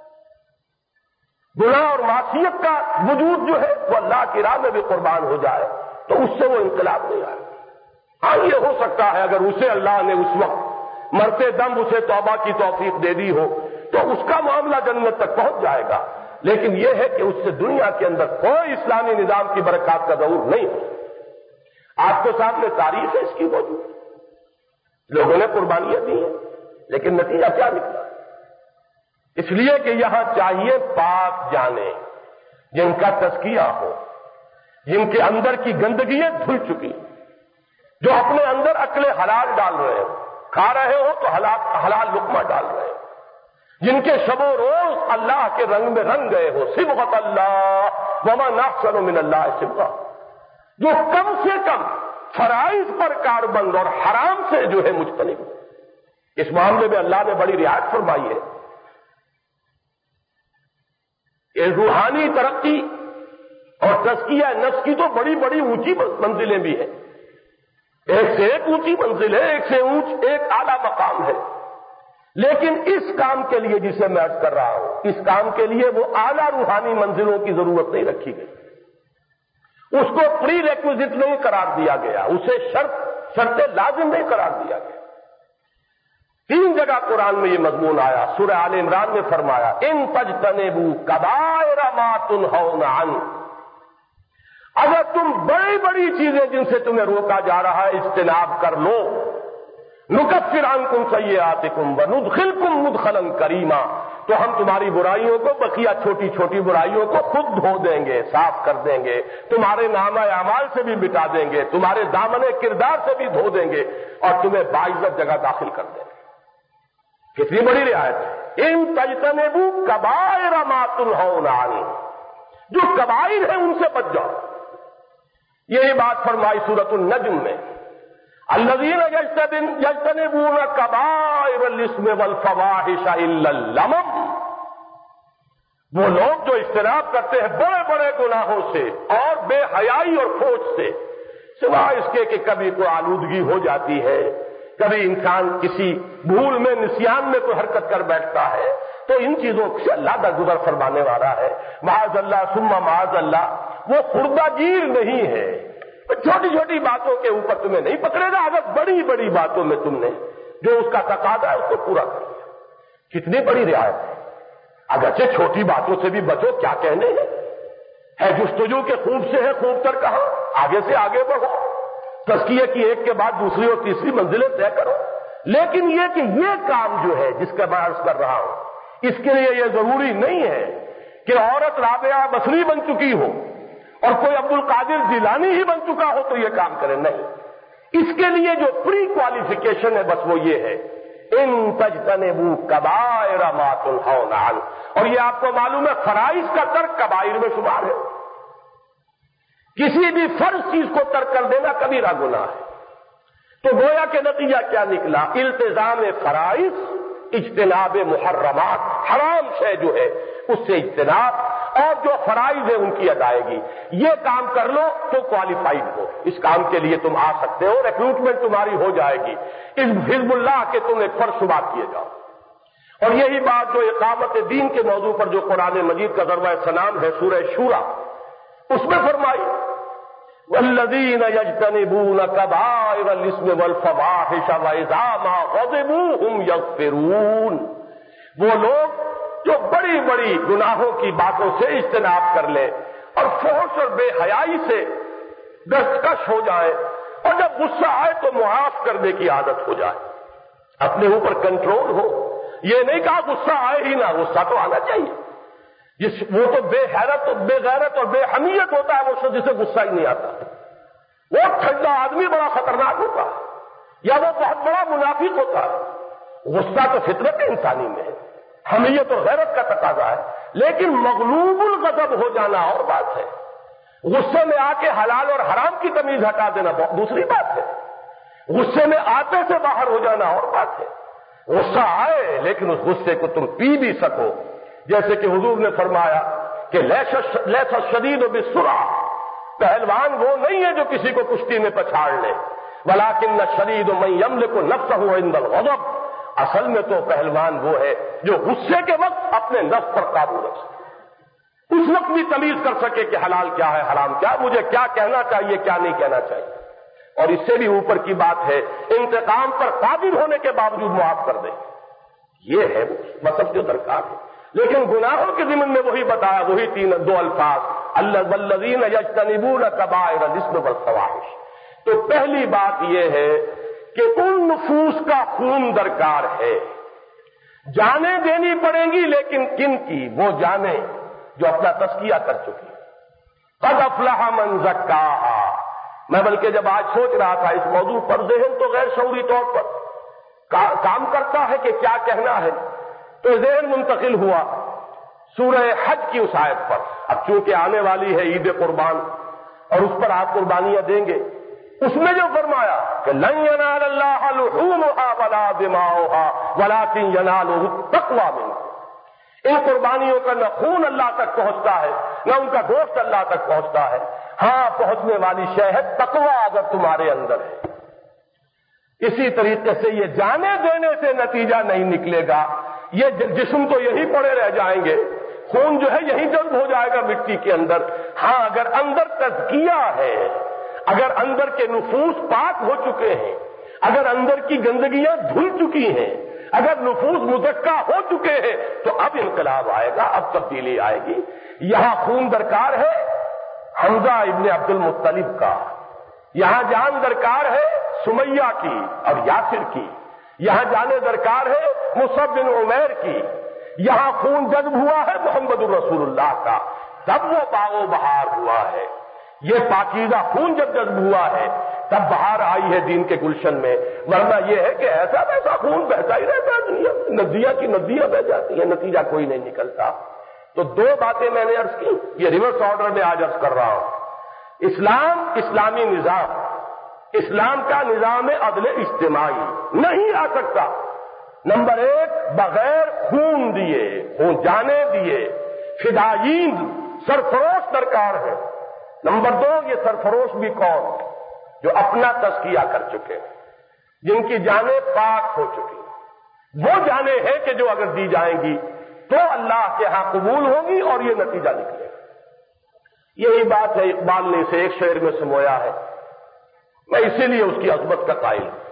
گناہ اور معصیت کا وجود جو ہے وہ اللہ کی راہ میں بھی قربان ہو جائے تو اس سے وہ انقلاب نہیں آئے. ہاں یہ ہو سکتا ہے اگر اسے اللہ نے اس وقت مرتے دم اسے توبہ کی توفیق دے دی ہو تو اس کا معاملہ جنت تک پہنچ جائے گا، لیکن یہ ہے کہ اس سے دنیا کے اندر کوئی اسلامی نظام کی برکات کا ظہور نہیں ہو. آپ کے سامنے تاریخ ہے اس کی موجود، لوگوں نے قربانیاں دی ہیں لیکن نتیجہ کیا نکلا؟ اس لیے کہ یہاں چاہیے پاک جانے جن کا تزکیہ ہو، جن کے اندر کی گندگیاں دھل چکی، جو اپنے اندر عقل حلال ڈال رہے ہو، کھا رہے ہو تو حلال لقمہ ڈال رہے ہو، جن کے شب و روز اللہ کے رنگ میں رنگ گئے ہو، صبغۃ اللہ وما نحسن من اللہ صبغہ، جو کم سے کم فرائض پر کاربند اور حرام سے جو ہے مجتنب. اس معاملے میں اللہ نے بڑی رعایت فرمائی ہے. یہ روحانی ترقی اور تزکیہ نفس کی تو بڑی بڑی اونچی منزلیں بھی ہیں، ایک سے ایک اونچی منزل ہے، ایک سے ایک اعلیٰ مقام ہے، لیکن اس کام کے لیے جسے میں عرض کر رہا ہوں، اس کام کے لیے وہ اعلیٰ روحانی منزلوں کی ضرورت نہیں رکھی گئی، اس کو پری ریکوزٹ نہیں قرار دیا گیا، اسے شرط لازم نہیں قرار دیا گیا. 3 جگہ قرآن میں یہ مضمون آیا. سورہ آل عمران میں فرمایا ان تجتنبوا کبائر ما تنہون عنہ، اگر تم بڑی بڑی چیزیں جن سے تمہیں روکا جا رہا ہے اجتناب کر لو، نکفر عنکم سیئاتکم وندخلکم مدخلا کریما، تو ہم تمہاری برائیوں کو، بقیہ چھوٹی چھوٹی برائیوں کو خود دھو دیں گے، صاف کر دیں گے، تمہارے نامہ اعمال سے بھی مٹا دیں گے، تمہارے دامن کردار سے بھی دھو دیں گے اور تمہیں باعزت جگہ داخل کر دیں گے. کتنی بڑی رعایت ہے. ان تجتنبوا کبائر ما تنہون عنہ، جو کبائر ہیں ان سے بچ جاؤ. یہی بات فرمائی سورۃ النجم میں، الذین یجتنبون کبائر الاسم والفواحش الا اللمم، وہ لوگ جو اجتناب کرتے ہیں بڑے بڑے گناہوں سے اور بے حیائی اور فحش سے، سوائے اس کے کہ کبھی کوئی آلودگی ہو جاتی ہے، کبھی انسان کسی بھول میں نسیان میں کوئی حرکت کر بیٹھتا ہے، تو ان چیزوں سے اللہ درگزر فرمانے والا ہے. معاذ اللہ ثم معاذ اللہ، وہ خوردہ گیر نہیں ہے، چھوٹی چھوٹی باتوں کے اوپر تمہیں نہیں پکڑے گا، اگر بڑی بڑی باتوں میں تم نے جو اس کا تقاضا ہے اس کو پورا کر لیا. کتنی بڑی رعایت ہے. اگرچہ چھوٹی باتوں سے بھی بچو، کیا کہنے ہیں، ہے جستجو کے خوب سے ہے خوب تر کہاں، آگے سے آگے بڑھو، تزکیہ کی ایک کے بعد دوسری اور تیسری منزلیں طے کرو. لیکن یہ کہ یہ کام جو ہے جس کا میں عرض کر رہا ہوں، اس کے لیے یہ ضروری نہیں ہے کہ عورت رابعہ بصری بن چکی ہو اور کوئی عبد القادر جیلانی ہی بن چکا ہو تو یہ کام کرے. نہیں، اس کے لیے جو پری کوالیفیکیشن ہے بس وہ یہ ہے ان تجتنبوا کبائر ما تنہون عنہ. اور یہ آپ کو معلوم ہے فرائض کا ترک کبائر میں شمار ہے. کسی بھی فرض چیز کو ترک کر دینا کبیرہ گناہ ہے. تو گویا کے نتیجہ کیا نکلا؟ التزام فرائض، اجتناب محرمات، حرام شے جو ہے اس سے اجتناب، اور جو فرائض ہے ان کی ادائیگی. یہ کام کر لو تو کوالیفائڈ ہو، اس کام کے لیے تم آ سکتے ہو، ریکروٹمنٹ تمہاری ہو جائے گی، اس حزب اللہ کے تم ایک فرض شمار کیے جاؤ. اور یہی بات جو اقامت دین کے موضوع پر جو قرآن مجید کا ضربہ سلام ہے سورہ شورى، اس میں فرمائی والذین یجتنبون کبائر الاسم والفواحش واذا ما غضبوا هم یغفرون، وہ لوگ جو بڑی بڑی گناہوں کی باتوں سے اجتناب کر لیں اور فحش اور بے حیائی سے دستکش ہو جائیں، اور جب غصہ آئے تو معاف کرنے کی عادت ہو جائے، اپنے اوپر کنٹرول ہو. یہ نہیں کہا غصہ آئے ہی نہ، غصہ تو آنا چاہیے. وہ تو بے حیرت اور بے غیرت اور بے حمیت ہوتا ہے وہ شخص جسے غصہ ہی نہیں آتا. وہ ٹھنڈا آدمی بڑا خطرناک ہوتا ہے یا وہ بہت بڑا منافق ہوتا ہے. غصہ تو فطرت انسانی میں ہے، حمیت اور غیرت کا تقاضا ہے، لیکن مغلوب الغضب ہو جانا اور بات ہے. غصے میں آ کے حلال اور حرام کی تمیز ہٹا دینا دوسری بات ہے. غصے میں آتے سے باہر ہو جانا اور بات ہے. غصہ آئے لیکن اس غصے کو تم پی بھی سکو، جیسے کہ حضور نے فرمایا کہ لیس الشدید بالسرعہ پہلوان وہ نہیں ہے جو کسی کو کشتی میں پچھاڑ لے، ولیکن الشدید من یملک نفسہ عند الغضب، اصل میں تو پہلوان وہ ہے جو غصے کے وقت اپنے نفس پر قابو رکھ سکے، اس وقت بھی تمیز کر سکے کہ حلال کیا ہے حرام کیا، مجھے کیا کہنا چاہیے کیا نہیں کہنا چاہیے، اور اس سے بھی اوپر کی بات ہے انتقام پر قادر ہونے کے باوجود معاف کر دے، یہ ہے مطلب جو درکار ہے۔ لیکن گناہوں کے ضمن میں وہی بتایا، وہی دو الفاظ، والذین یجتنبون کبائر الاثم والفواحش۔ تو پہلی بات یہ ہے کہ ان نفوس کا خون درکار ہے، جانیں دینی پڑیں گی، لیکن کن کی؟ وہ جانیں جو اپنا تزکیہ کر چکی۔ قد افلح من زکاہا، میں بلکہ جب آج سوچ رہا تھا اس موضوع پر، ذہن تو غیر شعوری طور پر کام کرتا ہے کہ کیا کہنا ہے، تو ذہن منتقل ہوا سورہ حج کی اس آیت پر۔ اب چونکہ آنے والی ہے عید قربان اور اس پر آپ قربانیاں دیں گے، اس میں جو فرمایا کہ لن ینال اللہ لحومها ولا دماؤها ولکن ینالہ التقوی منکم، ان قربانیوں کا نہ خون اللہ تک پہنچتا ہے نہ ان کا گوشت اللہ تک پہنچتا ہے، ہاں پہنچنے والی شے ہے تقوی اگر تمہارے اندر ہے۔ اسی طریقے سے یہ جانے دینے سے نتیجہ نہیں نکلے گا، یہ جسم تو یہی پڑے رہ جائیں گے، خون جو ہے یہی جذب ہو جائے گا مٹی کے اندر، ہاں اگر اندر تزکیہ ہے، اگر اندر کے نفوس پاک ہو چکے ہیں، اگر اندر کی گندگیاں دھل چکی ہیں، اگر نفوس مزکا ہو چکے ہیں، تو اب انقلاب آئے گا، اب تبدیلی آئے گی۔ یہاں خون درکار ہے حمزہ ابن عبد المطلب کا، یہاں جان درکار ہے سمیہ کی اور یاسر کی، یہاں جانے درکار ہے مصعب بن عمیر کی، یہاں خون جذب ہوا ہے محمد الرسول اللہ کا، تب وہ باغ و بہار ہوا ہے۔ یہ پاکیزہ خون جب جذب ہوا ہے تب بہار آئی ہے دین کے گلشن میں، ورنہ یہ ہے کہ ایسا ویسا خون بہتا ہی رہتا ہے دنیا میں، ندیاں کی ندیاں بہ جاتی ہیں، نتیجہ کوئی نہیں نکلتا۔ تو دو باتیں میں نے عرض کی، یہ ریورس آرڈر میں آج عرض کر رہا ہوں۔ اسلام، اسلامی نظام، اسلام کا نظام عدل اجتماعی نہیں آ سکتا نمبر ایک بغیر خون دیے، خون جانے دیے، فدائین سرفروش درکار ہے۔ نمبر دو یہ سرفروش بھی کون؟ جو اپنا تزکیہ کر چکے، جن کی جانیں پاک ہو چکی، وہ جانیں ہیں کہ جو اگر دی جائیں گی تو اللہ کے ہاں قبول ہوگی اور یہ نتیجہ نکلے گا۔ یہی بات ہے اقبال نے اسے ایک شعر میں سمویا ہے، میں اسی لیے اس کی عظمت کا قائل ہوں۔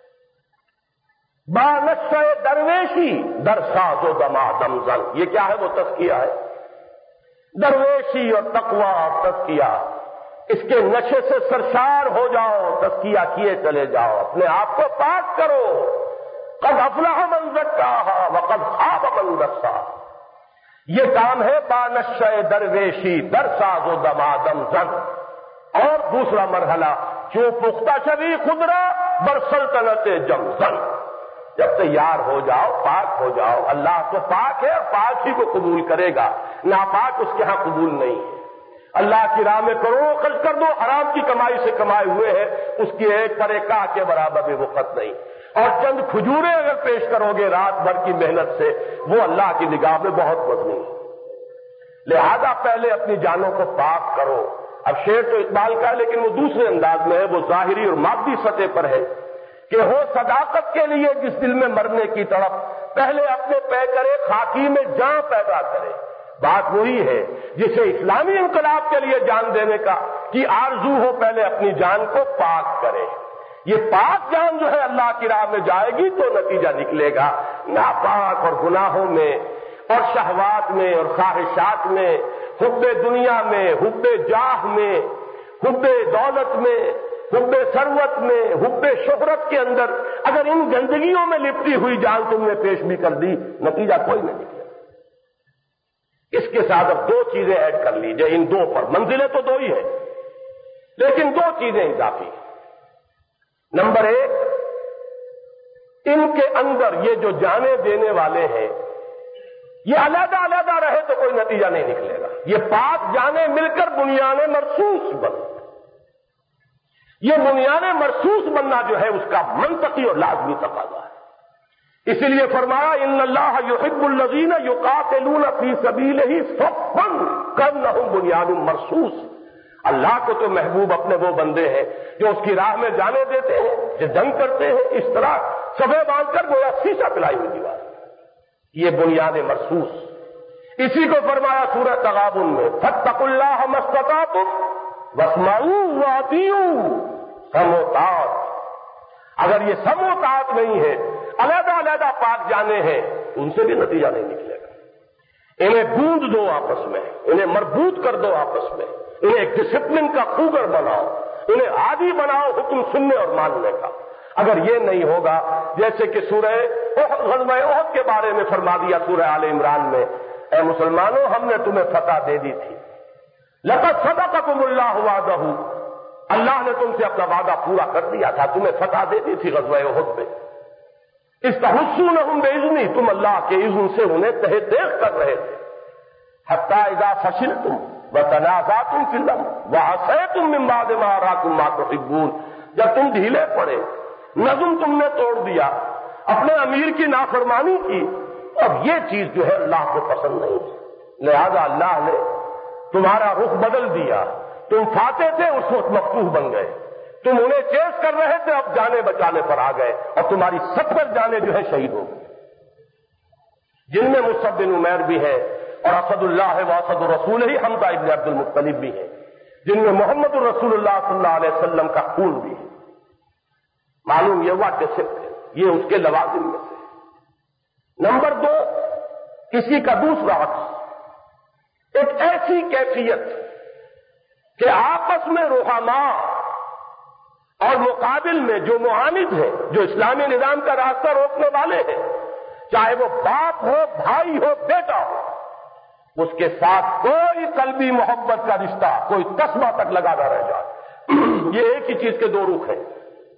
بانشہ درویشی در ساز و دمادم زن، یہ کیا ہے؟ وہ تزکیہ ہے۔ درویشی اور تقوی اور تزکیہ، اس کے نشے سے سرشار ہو جاؤ، تزکیہ کیے چلے جاؤ، اپنے آپ کو پاک کرو۔ قد افلح من زکاہا وقد خاب من دساہا، یہ کام ہے بانشہ درویشی در ساز و دمادم زن۔ اور دوسرا مرحلہ، جو پختہ شوی خدرا بر سلطنت جم زن، جب تیار ہو جاؤ، پاک ہو جاؤ، اللہ تو پاک ہے اور پاک ہی کو قبول کرے گا، ناپاک اس کے ہاں قبول نہیں ہے۔ اللہ کی راہ میں کروڑوں خرچ کر دو، حرام کی کمائی سے کمائے ہوئے ہیں، اس کی ایک پر ایک کے برابر بھی وقت نہیں، اور چند کھجوریں اگر پیش کرو گے رات بھر کی محنت سے، وہ اللہ کی نگاہ میں بہت وزنی ہے۔ لہذا پہلے اپنی جانوں کو پاک کرو۔ اب شعر تو اقبال کا ہے لیکن وہ دوسرے انداز میں ہے، وہ ظاہری اور مادی سطح پر ہے کہ ہو صداقت کے لیے جس دل میں مرنے کی طرف، پہلے اپنے پے کرے خاکی میں جان پیدا کرے۔ بات وہی ہے جسے اسلامی انقلاب کے لیے جان دینے کی آرزو ہو، پہلے اپنی جان کو پاک کرے۔ یہ پاک جان جو ہے اللہ کی راہ میں جائے گی تو نتیجہ نکلے گا۔ ناپاک اور گناہوں میں اور شہوات میں اور خواہشات میں، حب دنیا میں، حب جاہ میں، حب دولت میں، حب ثروت میں، حب شہرت کے اندر اگر ان گندگیوں میں لپٹی ہوئی جان تم نے پیش بھی کر دی، نتیجہ کوئی نہیں نکلے۔ اس کے ساتھ اب دو چیزیں ایڈ کر لیجئے، ان دو پر منزلیں تو دو ہی ہیں لیکن دو چیزیں اضافی ہیں۔ نمبر ایک، ان کے اندر یہ جو جانے دینے والے ہیں یہ علیحدہ علیحدہ رہے تو کوئی نتیجہ نہیں نکلے گا، یہ پاک جانے مل کر بنیان مرصوص بن، یہ بنیان مرصوص بننا جو ہے اس کا منطقی اور لازمی تقاضا ہے۔ اسی لیے فرمایا ان اللہ یحب الذین یقاتلون فی سبیلہ صفا کانہم بنیان مرصوص، اللہ کو تو محبوب اپنے وہ بندے ہیں جو اس کی راہ میں جانے دیتے ہیں، جو جنگ کرتے ہیں، اس طرح صفے باندھ کر گویا شیشہ پلائی ہوئی دیوار، یہ بنیاد مرصوص۔ اسی کو فرمایا سورہ تغابن میں، فاتقوا اللہ ما استطعتم واسمعوا واطیعوا، سموتات۔ اگر یہ سموتات نہیں ہے، علیحدہ علیحدہ پاک جانے ہیں، ان سے بھی نتیجہ نہیں نکلے گا۔ انہیں گوند دو آپس میں، انہیں مربوط کر دو آپس میں، انہیں ایک ڈسپلن کا خوگر بناؤ، انہیں عادی بناؤ حکم سننے اور ماننے کا۔ اگر یہ نہیں ہوگا، جیسے کہ سورہ غزوہ احد کے بارے میں فرما دیا سورہ آل عمران میں، اے مسلمانوں ہم نے تمہیں فتح دے دی تھی، لقد صدقکم اللہ وعدہ، اللہ نے تم سے اپنا وعدہ پورا کر دیا تھا، تمہیں فتح دے دی تھی غزوہ احد میں۔ استحسونہم باذنی، تم اللہ کے اذن سے انہیں تہ دیکھ کر رہے تھے، حتی اذا فشلتم وتنازعتم فی الامر وعصیتم من بعد ما اراکم ما تحبون، جب تم ڈھیلے پڑے، نظم تم نے توڑ دیا، اپنے امیر کی نافرمانی کی، اب یہ چیز جو ہے اللہ کو پسند نہیں ہے، لہذا اللہ نے تمہارا رخ بدل دیا، تم فاتح تھے اس وقت مفتوح بن گئے، تم انہیں چیز کر رہے تھے اب جانے بچانے پر آ گئے، اور تمہاری 70 جانے جو ہے شہید ہو گئی، جن میں مصعب بن عمیر بھی ہے، اور اسد اللہ و اسد الرسول ہی حمزہ ابن عبد المطلب بھی ہے، جن میں محمد الرسول اللہ صلی اللہ علیہ وسلم کا خون بھی ہے۔ معلوم یہ ہوا ڈسپلن، یہ اس کے لوازم میں سے۔ نمبر 2، کسی کا دوسرا عکس، ایک ایسی کیفیت کہ آپس میں رحماء اور مقابل میں جو معاند ہیں، جو اسلامی نظام کا راستہ روکنے والے ہیں، چاہے وہ باپ ہو، بھائی ہو، بیٹا ہو، اس کے ساتھ کوئی قلبی محبت کا رشتہ، کوئی تسمہ تک لگا نہ رہ جائے۔ یہ ایک ہی چیز کے دو رخ ہیں،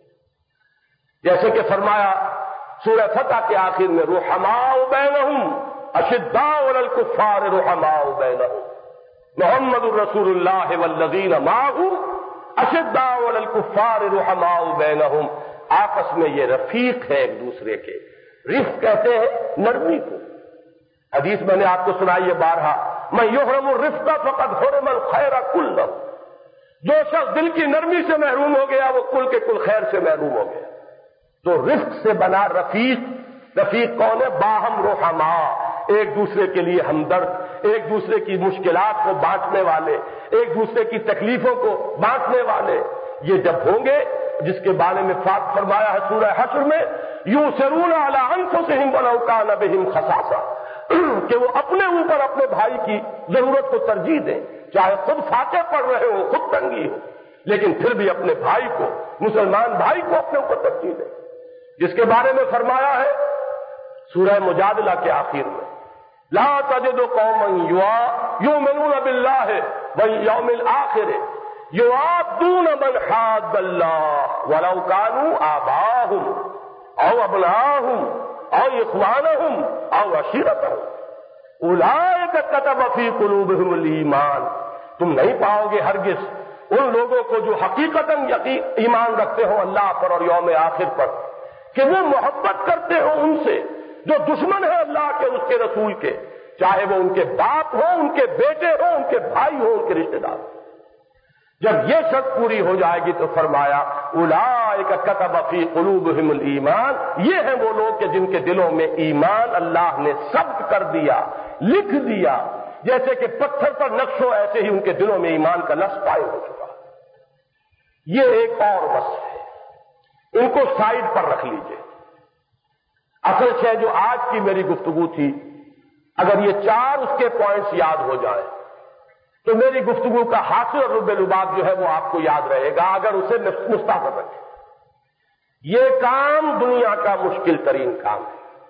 جیسے کہ فرمایا سورہ فتح کے آخر میں، رحماء بینہم اشداء علی الکفار رحماء بینہم، محمد الرسول اللہ والذین معہ اشداء علی الکفار رحماء بینہم، آپس میں یہ رفیق ہے ایک دوسرے کے، رفق کہتے ہیں نرمی کو۔ حدیث میں نے آپ کو سنائی ہے بارہا، من یحرم الرفق فقد حرم الخیر کلہ، جو شخص دل کی نرمی سے محروم ہو گیا وہ کل کے کل خیر سے محروم ہو گیا۔ تو رفق سے بنا رفیق، رفیق کون ہے؟ باہم رحماء، ایک دوسرے کے لیے ہمدرد، ایک دوسرے کی مشکلات کو بانٹنے والے، ایک دوسرے کی تکلیفوں کو بانٹنے والے، یہ جب ہوں گے، جس کے بارے میں فرمایا ہے سورہ حشر میں، یؤثرون علی انفسہم ولو کان بہم خصاصہ، کہ وہ اپنے اوپر اپنے بھائی کی ضرورت کو ترجیح دیں، چاہے خود فاتح پڑھ رہے ہو، خود تنگی ہو، لیکن پھر بھی اپنے بھائی کو، مسلمان بھائی کو اپنے اوپر ترجیح دیں، جس کے بارے میں فرمایا ہے سورہ مجادلہ کے آخر میں، لا تجد قوما یؤمنون باللہ والیوم الآخر یوادون من حاد اللہ ولو كانوا آباءهم او ابناءهم او اخوانهم او عشیرتهم اولئک کتب فی قلوبهم الایمان، تم نہیں پاؤ گے ہرگز ان لوگوں کو جو حقیقتاً ایمان رکھتے ہو اللہ پر اور یوم آخر پر، کہ وہ محبت کرتے ہو ان سے جو دشمن ہے اللہ کے، اس کے رسول کے، چاہے وہ ان کے باپ ہو، ان کے بیٹے ہو، ان کے بھائی ہو، ان کے رشتے دار ہو۔ جب یہ شرط پوری ہو جائے گی تو فرمایا اولئک کتب فی قلوبہم الایمان، یہ ہیں وہ لوگ کہ جن کے دلوں میں ایمان اللہ نے ثبت کر دیا، لکھ دیا، جیسے کہ پتھر پر نقش ہو، ایسے ہی ان کے دلوں میں ایمان کا نقش قائم ہو چکا۔ یہ ایک اور وصف ہے، ان کو سائڈ پر رکھ لیجئے۔ اصل شے جو آج کی میری گفتگو تھی، اگر یہ 4 اس کے پوائنٹس یاد ہو جائیں تو میری گفتگو کا حاصل اور لب لباب جو ہے وہ آپ کو یاد رہے گا، اگر اسے مستحکم رکھیں۔ یہ کام دنیا کا مشکل ترین کام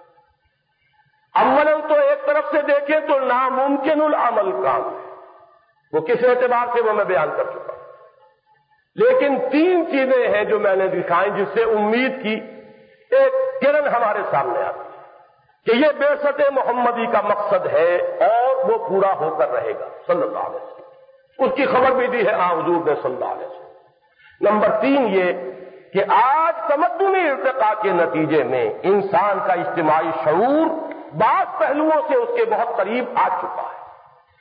ہے۔ اولاً تو ایک طرف سے دیکھیں تو ناممکن العمل کام ہے، وہ کس اعتبار سے وہ میں بیان کر چکا ہوں، لیکن 3 چیزیں ہیں جو میں نے دکھائیں جس سے امید کی ایک کرن ہمارے سامنے آتی ہے کہ یہ بعثت محمدی کا مقصد ہے اور وہ پورا ہو کر رہے گا صلی اللہ علیہ وسلم۔ اس کی خبر بھی دی ہے حضور نے صلی اللہ علیہ وسلم۔ نمبر 3 یہ کہ آج تمدنی ارتقاء کے نتیجے میں انسان کا اجتماعی شعور بعض پہلوؤں سے اس کے بہت قریب آ چکا ہے۔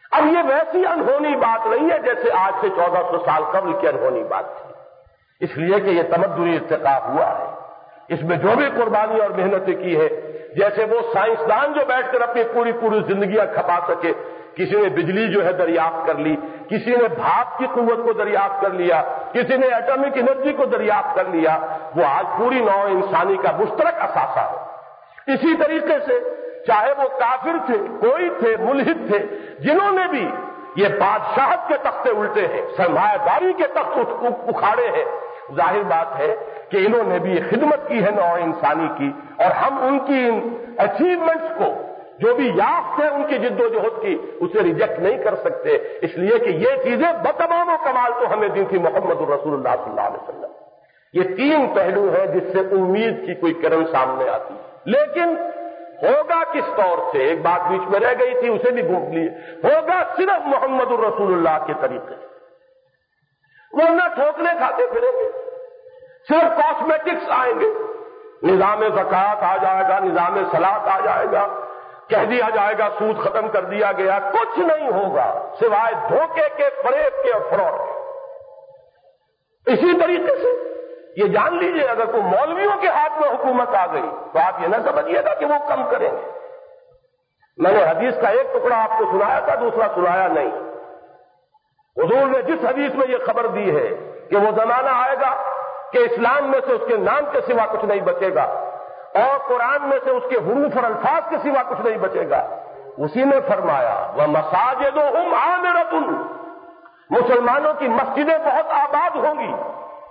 اب یہ ویسی انہونی بات نہیں ہے جیسے آج سے 1400 سال قبل کی انہونی بات تھی، اس لیے کہ یہ تمدنی ارتقا ہوا ہے، اس میں جو بھی قربانی اور محنتیں کی ہے، جیسے وہ سائنسدان جو بیٹھ کر اپنی پوری پوری زندگیاں کھپا سکے، کسی نے بجلی جو ہے دریافت کر لی، کسی نے بھاپ کی قوت کو دریافت کر لیا، کسی نے ایٹمک انرجی کو دریافت کر لیا، وہ آج پوری نوع انسانی کا مشترک اثاثہ ہے۔ اسی طریقے سے چاہے وہ کافر تھے، کوئی تھے، ملحد تھے، جنہوں نے بھی یہ بادشاہت کے تختے الٹے ہیں، سرمایہ داری کے تخت اکھاڑے ہیں، ظاہر بات ہے کہ انہوں نے بھی یہ خدمت کی ہے نوع انسانی کی، اور ہم ان کی اچیومنٹس کو جو بھی یافت ہے ان کی جد و جہد کی، اسے ریجیکٹ نہیں کر سکتے، اس لیے کہ یہ چیزیں بتمام و کمال تو ہمیں دی تھی محمد الرسول اللہ صلی اللہ علیہ وسلم۔ یہ تین پہلو ہیں جس سے امید کی کوئی کرن سامنے آتی ہے، لیکن ہوگا کس طور سے؟ ایک بات بیچ میں رہ گئی تھی، اسے بھی گھوم لیے، ہوگا صرف محمد الرسول اللہ کے طریقے، ورنہ ٹھوکنے کھاتے پھریں گے، صرف کاسمیٹکس آئیں گے، نظام زکوٰۃ آ جائے گا، نظام صلاۃ آ جائے گا، کہہ دیا جائے گا سود ختم کر دیا گیا، کچھ نہیں ہوگا سوائے دھوکے کے، فریب کے اور فراڈ کے۔ اسی طریقے سے یہ جان لیجئے اگر کوئی مولویوں کے ہاتھ میں حکومت آ گئی تو آپ یہ نہ سمجھیے گا کہ وہ کم کریں گے۔ میں نے حدیث کا ایک ٹکڑا آپ کو سنایا تھا، دوسرا سنایا نہیں۔ حضور نے جس حدیث میں یہ خبر دی ہے کہ وہ زمانہ آئے گا کہ اسلام میں سے اس کے نام کے سوا کچھ نہیں بچے گا، اور قرآن میں سے اس کے حروف اور الفاظ کے سوا کچھ نہیں بچے گا، اسی نے فرمایا وَمَسَاجِدُهُمْ عَامِرَةٌ، مسلمانوں کی مسجدیں بہت آباد ہوں گی،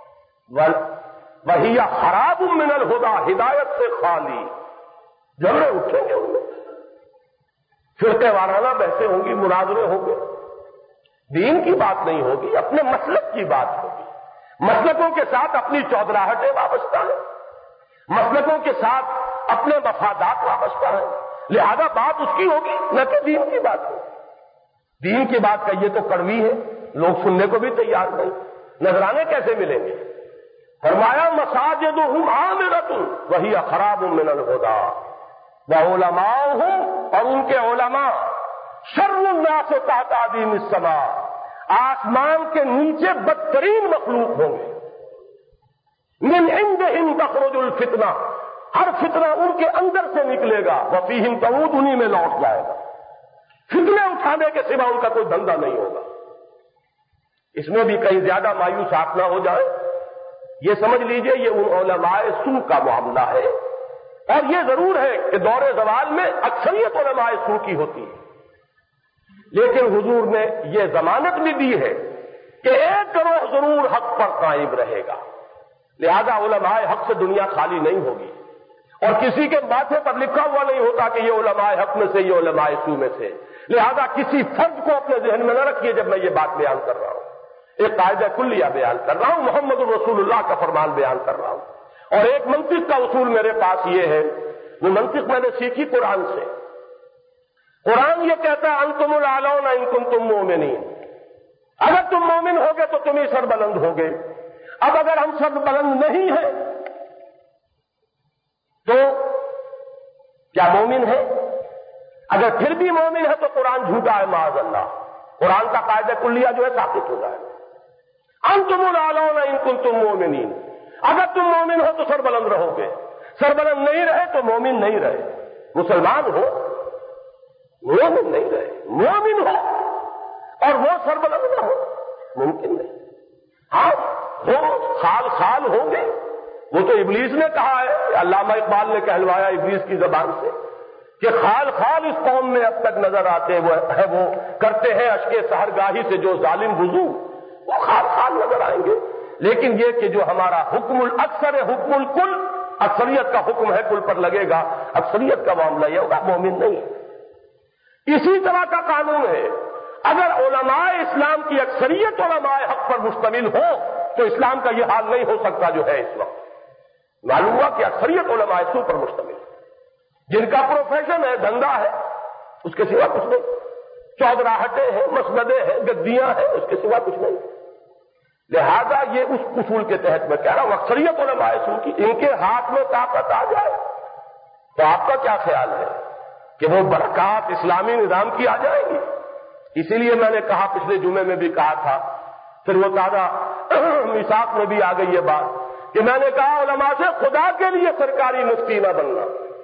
وَهِيَ خَرَابٌ مِّنَ الْهُدَىٰ، ہدایت سے خالی، جھگڑے اٹھیں گے ان میں، فرقے وارانہ بحثیں ہوں گی، مناظرے ہوں گے، دین کی بات نہیں ہوگی، اپنے مسلک کی بات ہوگی، مسلکوں کے ساتھ اپنی چودراہٹیں وابستہ ہیں، مسلکوں کے ساتھ اپنے مفادات وابستہ ہیں، لہذا بات اس کی ہوگی نہ کہ دین کی بات ہوگی۔ دین کی بات کا یہ تو کڑوی ہے، لوگ سننے کو بھی تیار نہیں، نذرانے کیسے ملیں گے؟ فرمایا مساجدہم عامرۃ وہی خراب من الہدیٰ وعلماؤہم، اور ان کے علماء شر الناس تحت عدیم السماء، آسمان کے نیچے بدترین مخلوق ہوں گے، من عندہم تخرج الفتنہ، ہر فتنہ ان کے اندر سے نکلے گا، وفیہم تعود، انہی میں لوٹ جائے گا، فتنے اٹھانے کے سوا ان کا کوئی دھندا نہیں ہوگا۔ اس میں بھی کہیں زیادہ مایوس آپ نہ ہو جائے، یہ سمجھ لیجئے یہ ان علماء سو کا معاملہ ہے، اور یہ ضرور ہے کہ دور زوال میں اکثریت علماء سو کی ہوتی ہے، لیکن حضور نے یہ ضمانت بھی دی ہے کہ ایک گروہ ضرور حق پر قائم رہے گا، لہذا علماء حق سے دنیا خالی نہیں ہوگی، اور کسی کے ماتھے پر لکھا ہوا نہیں ہوتا کہ یہ علماء حق میں سے، یہ علماء سو میں سے، لہذا کسی فرد کو اپنے ذہن میں نہ رکھیے جب میں یہ بات بیان کر رہا ہوں، ایک قاعدہ کلیہ بیان کر رہا ہوں، محمد الرسول اللہ کا فرمان بیان کر رہا ہوں، اور ایک منطق کا اصول میرے پاس یہ ہے، وہ منطق میں نے سیکھی قرآن سے۔ قرآن یہ کہتا ہے انتم الاعلون ان کنتم مؤمنین، اگر تم مومن ہوگے تو تم ہی سربلند ہوگے۔ اب اگر ہم سربلند نہیں ہیں تو کیا مومن ہے؟ اگر پھر بھی مومن ہے تو قرآن جھوٹا ہے معاذ اللہ، قرآن کا قاعدہ کلیہ جو ہے ثابت ہو جائے گا۔ انتم الاعلون ان کنتم مؤمنین، اگر تم مومن ہو تو سربلند رہو گے، سربلند نہیں رہے تو مومن نہیں رہے، مسلمان ہو مومن نہیں رہے، مومن ہو اور وہ سربلند نہ ہو، ممکن نہیں۔ ہاں ہو خال خال ہوں گے، وہ تو ابلیس نے کہا ہے، علامہ اقبال نے کہلوایا ابلیس کی زبان سے کہ خال خال اس قوم میں اب تک نظر آتے وہ کرتے ہیں اشک سحرگاہی سے جو ظالم وضو، وہ خال خال نظر آئیں گے، لیکن یہ کہ جو ہمارا حکم الاکثر ہے حکم الکل، اکثریت کا حکم ہے کل پر لگے گا، اکثریت کا معاملہ یہ ہوگا مومن نہیں۔ اسی طرح کا قانون ہے، اگر علماء اسلام کی اکثریت علماء حق پر مشتمل ہو تو اسلام کا یہ حال نہیں ہو سکتا جو ہے اس وقت۔ معلوم ہوا کہ اکثریت علماء سو پر مشتمل ہے، جن کا پروفیشن ہے، دھندا ہے، اس کے سوا کچھ نہیں، چودراہٹیں ہیں، مسندیں ہیں، گدیاں ہیں، اس کے سوا کچھ نہیں۔ لہذا یہ اس اصول کے تحت میں کہہ رہا ہوں، اکثریت علماء سو کی ان کے ہاتھ میں طاقت آ جائے تو آپ کا کیا خیال ہے کہ وہ برکات اسلامی نظام کی آ جائیں گی؟ اسی لیے میں نے کہا، پچھلے جمعے میں بھی کہا تھا، پھر وہ تازہ میثاق میں بھی آ گئی یہ بات، کہ میں نے کہا علماء سے خدا کے لیے سرکاری مفتی نہ بننا،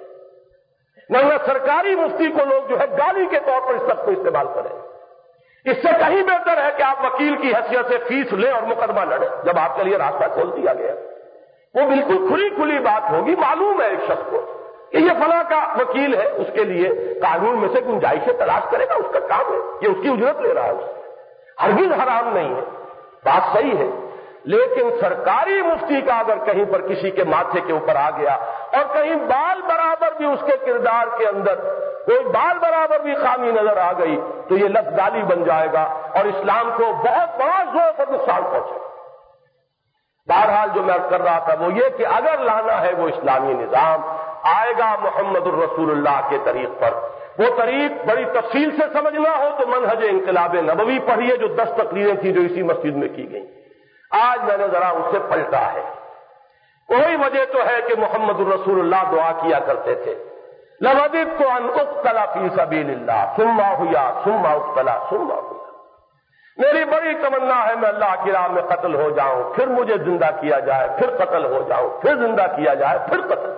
ورنہ سرکاری مفتی کو لوگ جو ہے گالی کے طور پر اس سب کو استعمال کریں۔ اس سے کہیں بہتر ہے کہ آپ وکیل کی حیثیت سے فیس لیں اور مقدمہ لڑیں، جب آپ کے لیے راستہ کھول دیا گیا۔ وہ بالکل کھلی کھلی بات ہوگی، معلوم ہے ایک شخص کو کہ یہ فلاں کا وکیل ہے، اس کے لیے قانون میں سے گنجائشیں تلاش کرے گا، اس کا کام ہے، یہ اس کی اجرت لے رہا ہے، اس سے ہرگز حرام نہیں ہے، بات صحیح ہے۔ لیکن سرکاری مفتی کا اگر کہیں پر کسی کے ماتھے کے اوپر آ گیا اور کہیں بال برابر بھی اس کے کردار کے اندر کوئی بال برابر بھی خامی نظر آ گئی تو یہ لفظ گالی بن جائے گا اور اسلام کو بہت بڑا زور پر نقصان پہنچے گا۔ بہرحال جو میں عرض کر رہا تھا وہ یہ کہ اگر لانا ہے وہ اسلامی نظام، آئے گا محمد الرسول اللہ کے طریق پر۔ وہ طریق بڑی تفصیل سے سمجھنا ہو تو منہج انقلاب نبوی پڑھیے، جو 10 تقریریں تھیں جو اسی مسجد میں کی گئیں۔ آج میں نے ذرا اس سے پلٹا ہے۔ کوئی وجہ تو ہے کہ محمد الرسول اللہ دعا کیا کرتے تھے، لَوَدِدْتُ أَنْ أُقْتَلَ فِي سَبِيلِ اللَّهِ ثُمَّ أُحْيَا ثُمَّ أُقْتَلَ ثُمَّ أُحْيَا۔ میری بڑی تمنا ہے میں اللہ کی راہ میں قتل ہو جاؤں، پھر مجھے زندہ کیا جائے، پھر قتل ہو جاؤں، پھر زندہ کیا جائے، پھر قتل۔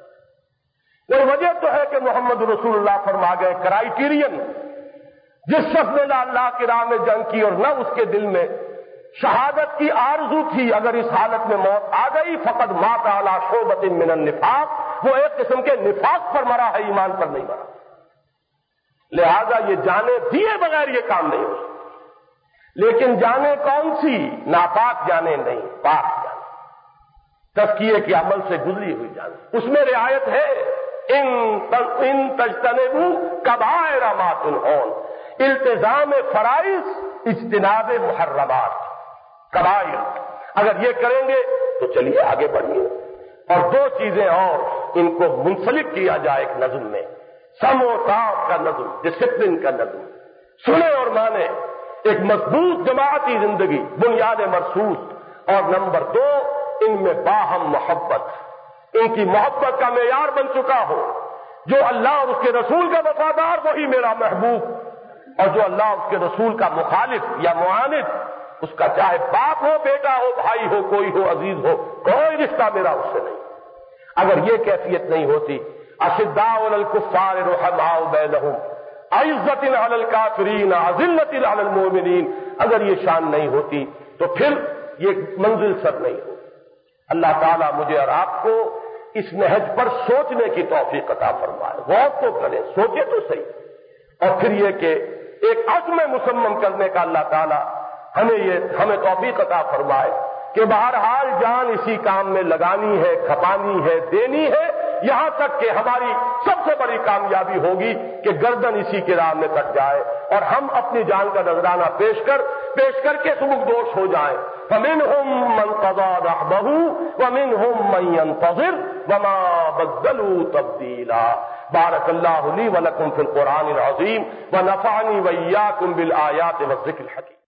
کوئی وجہ تو ہے کہ محمد رسول اللہ فرما گئے کرائیٹیرین، جس شخص نے نہ اللہ کی راہ میں جنگ کی اور نہ اس کے دل میں شہادت کی آرزو تھی، اگر اس حالت میں موت آ گئی فقد مات علی شعبۃ من النفاق، وہ ایک قسم کے نفاق پر مرا ہے، ایمان پر نہیں مرا۔ لہذا یہ جانیں دیے بغیر یہ کام نہیں ہو سکتا۔ لیکن جانیں کون سی؟ ناپاک جانیں نہیں، پاک جانیں، تزکیے کے عمل سے گزری ہوئی جانیں، اس میں رعایت ہے۔ ان تجتنبوا کبائر ما تنہون، التزام فرائض، اجتناب محرمات، کبائر اگر یہ کریں گے تو چلیے آگے بڑھیے۔ اور 2 چیزیں اور ان کو منسلک کیا جائے ایک نظم میں، سم و طاعت کا نظم، ڈسپلن کا نظم، سنیں اور مانیں، ایک مضبوط جماعتی زندگی، بنیاد مرصوص، اور نمبر 2 ان میں باہم محبت، ان کی محبت کا معیار بن چکا ہو، جو اللہ اور اس کے رسول کا وفادار وہی میرا محبوب، اور جو اللہ اور اس کے رسول کا مخالف یا معاند، اس کا چاہے باپ ہو، بیٹا ہو، بھائی ہو، کوئی ہو، عزیز ہو، کوئی رشتہ میرا اس سے نہیں۔ اگر یہ کیفیت نہیں ہوتی، اشداء علی الکفار رحماء بینہم عزت علی الکافرین اذلۃ علی المؤمنین، اگر یہ شان نہیں ہوتی تو پھر یہ منزل سر نہیں ہوتی۔ اللہ تعالیٰ مجھے اور آپ کو اس نہج پر سوچنے کی توفیق عطا فرمائے، غور تو کریں، سوچے تو صحیح، اور پھر یہ کہ ایک عزم مصمم کرنے کا اللہ تعالیٰ ہمیں توفیق عطا فرمائے کہ بہرحال جان اسی کام میں لگانی ہے، کھپانی ہے، دینی ہے، یہاں تک کہ ہماری سب سے بڑی کامیابی ہوگی کہ گردن اسی کے راہ میں کٹ جائے اور ہم اپنی جان کا نذرانہ پیش کر کے سبکدوش ہو جائیں۔ فَمِنْهُمْ مَنْ قَضَىٰ نَحْبَهُ وَمِنْهُمْ مَنْ يَنْتَظِرُ وَمَا بَدَّلُوا تَبْدِيلًا۔ بارك الله لي ولكم في القرآن العظيم ونفعني وإياكم بالآيات والذكر الحكيم۔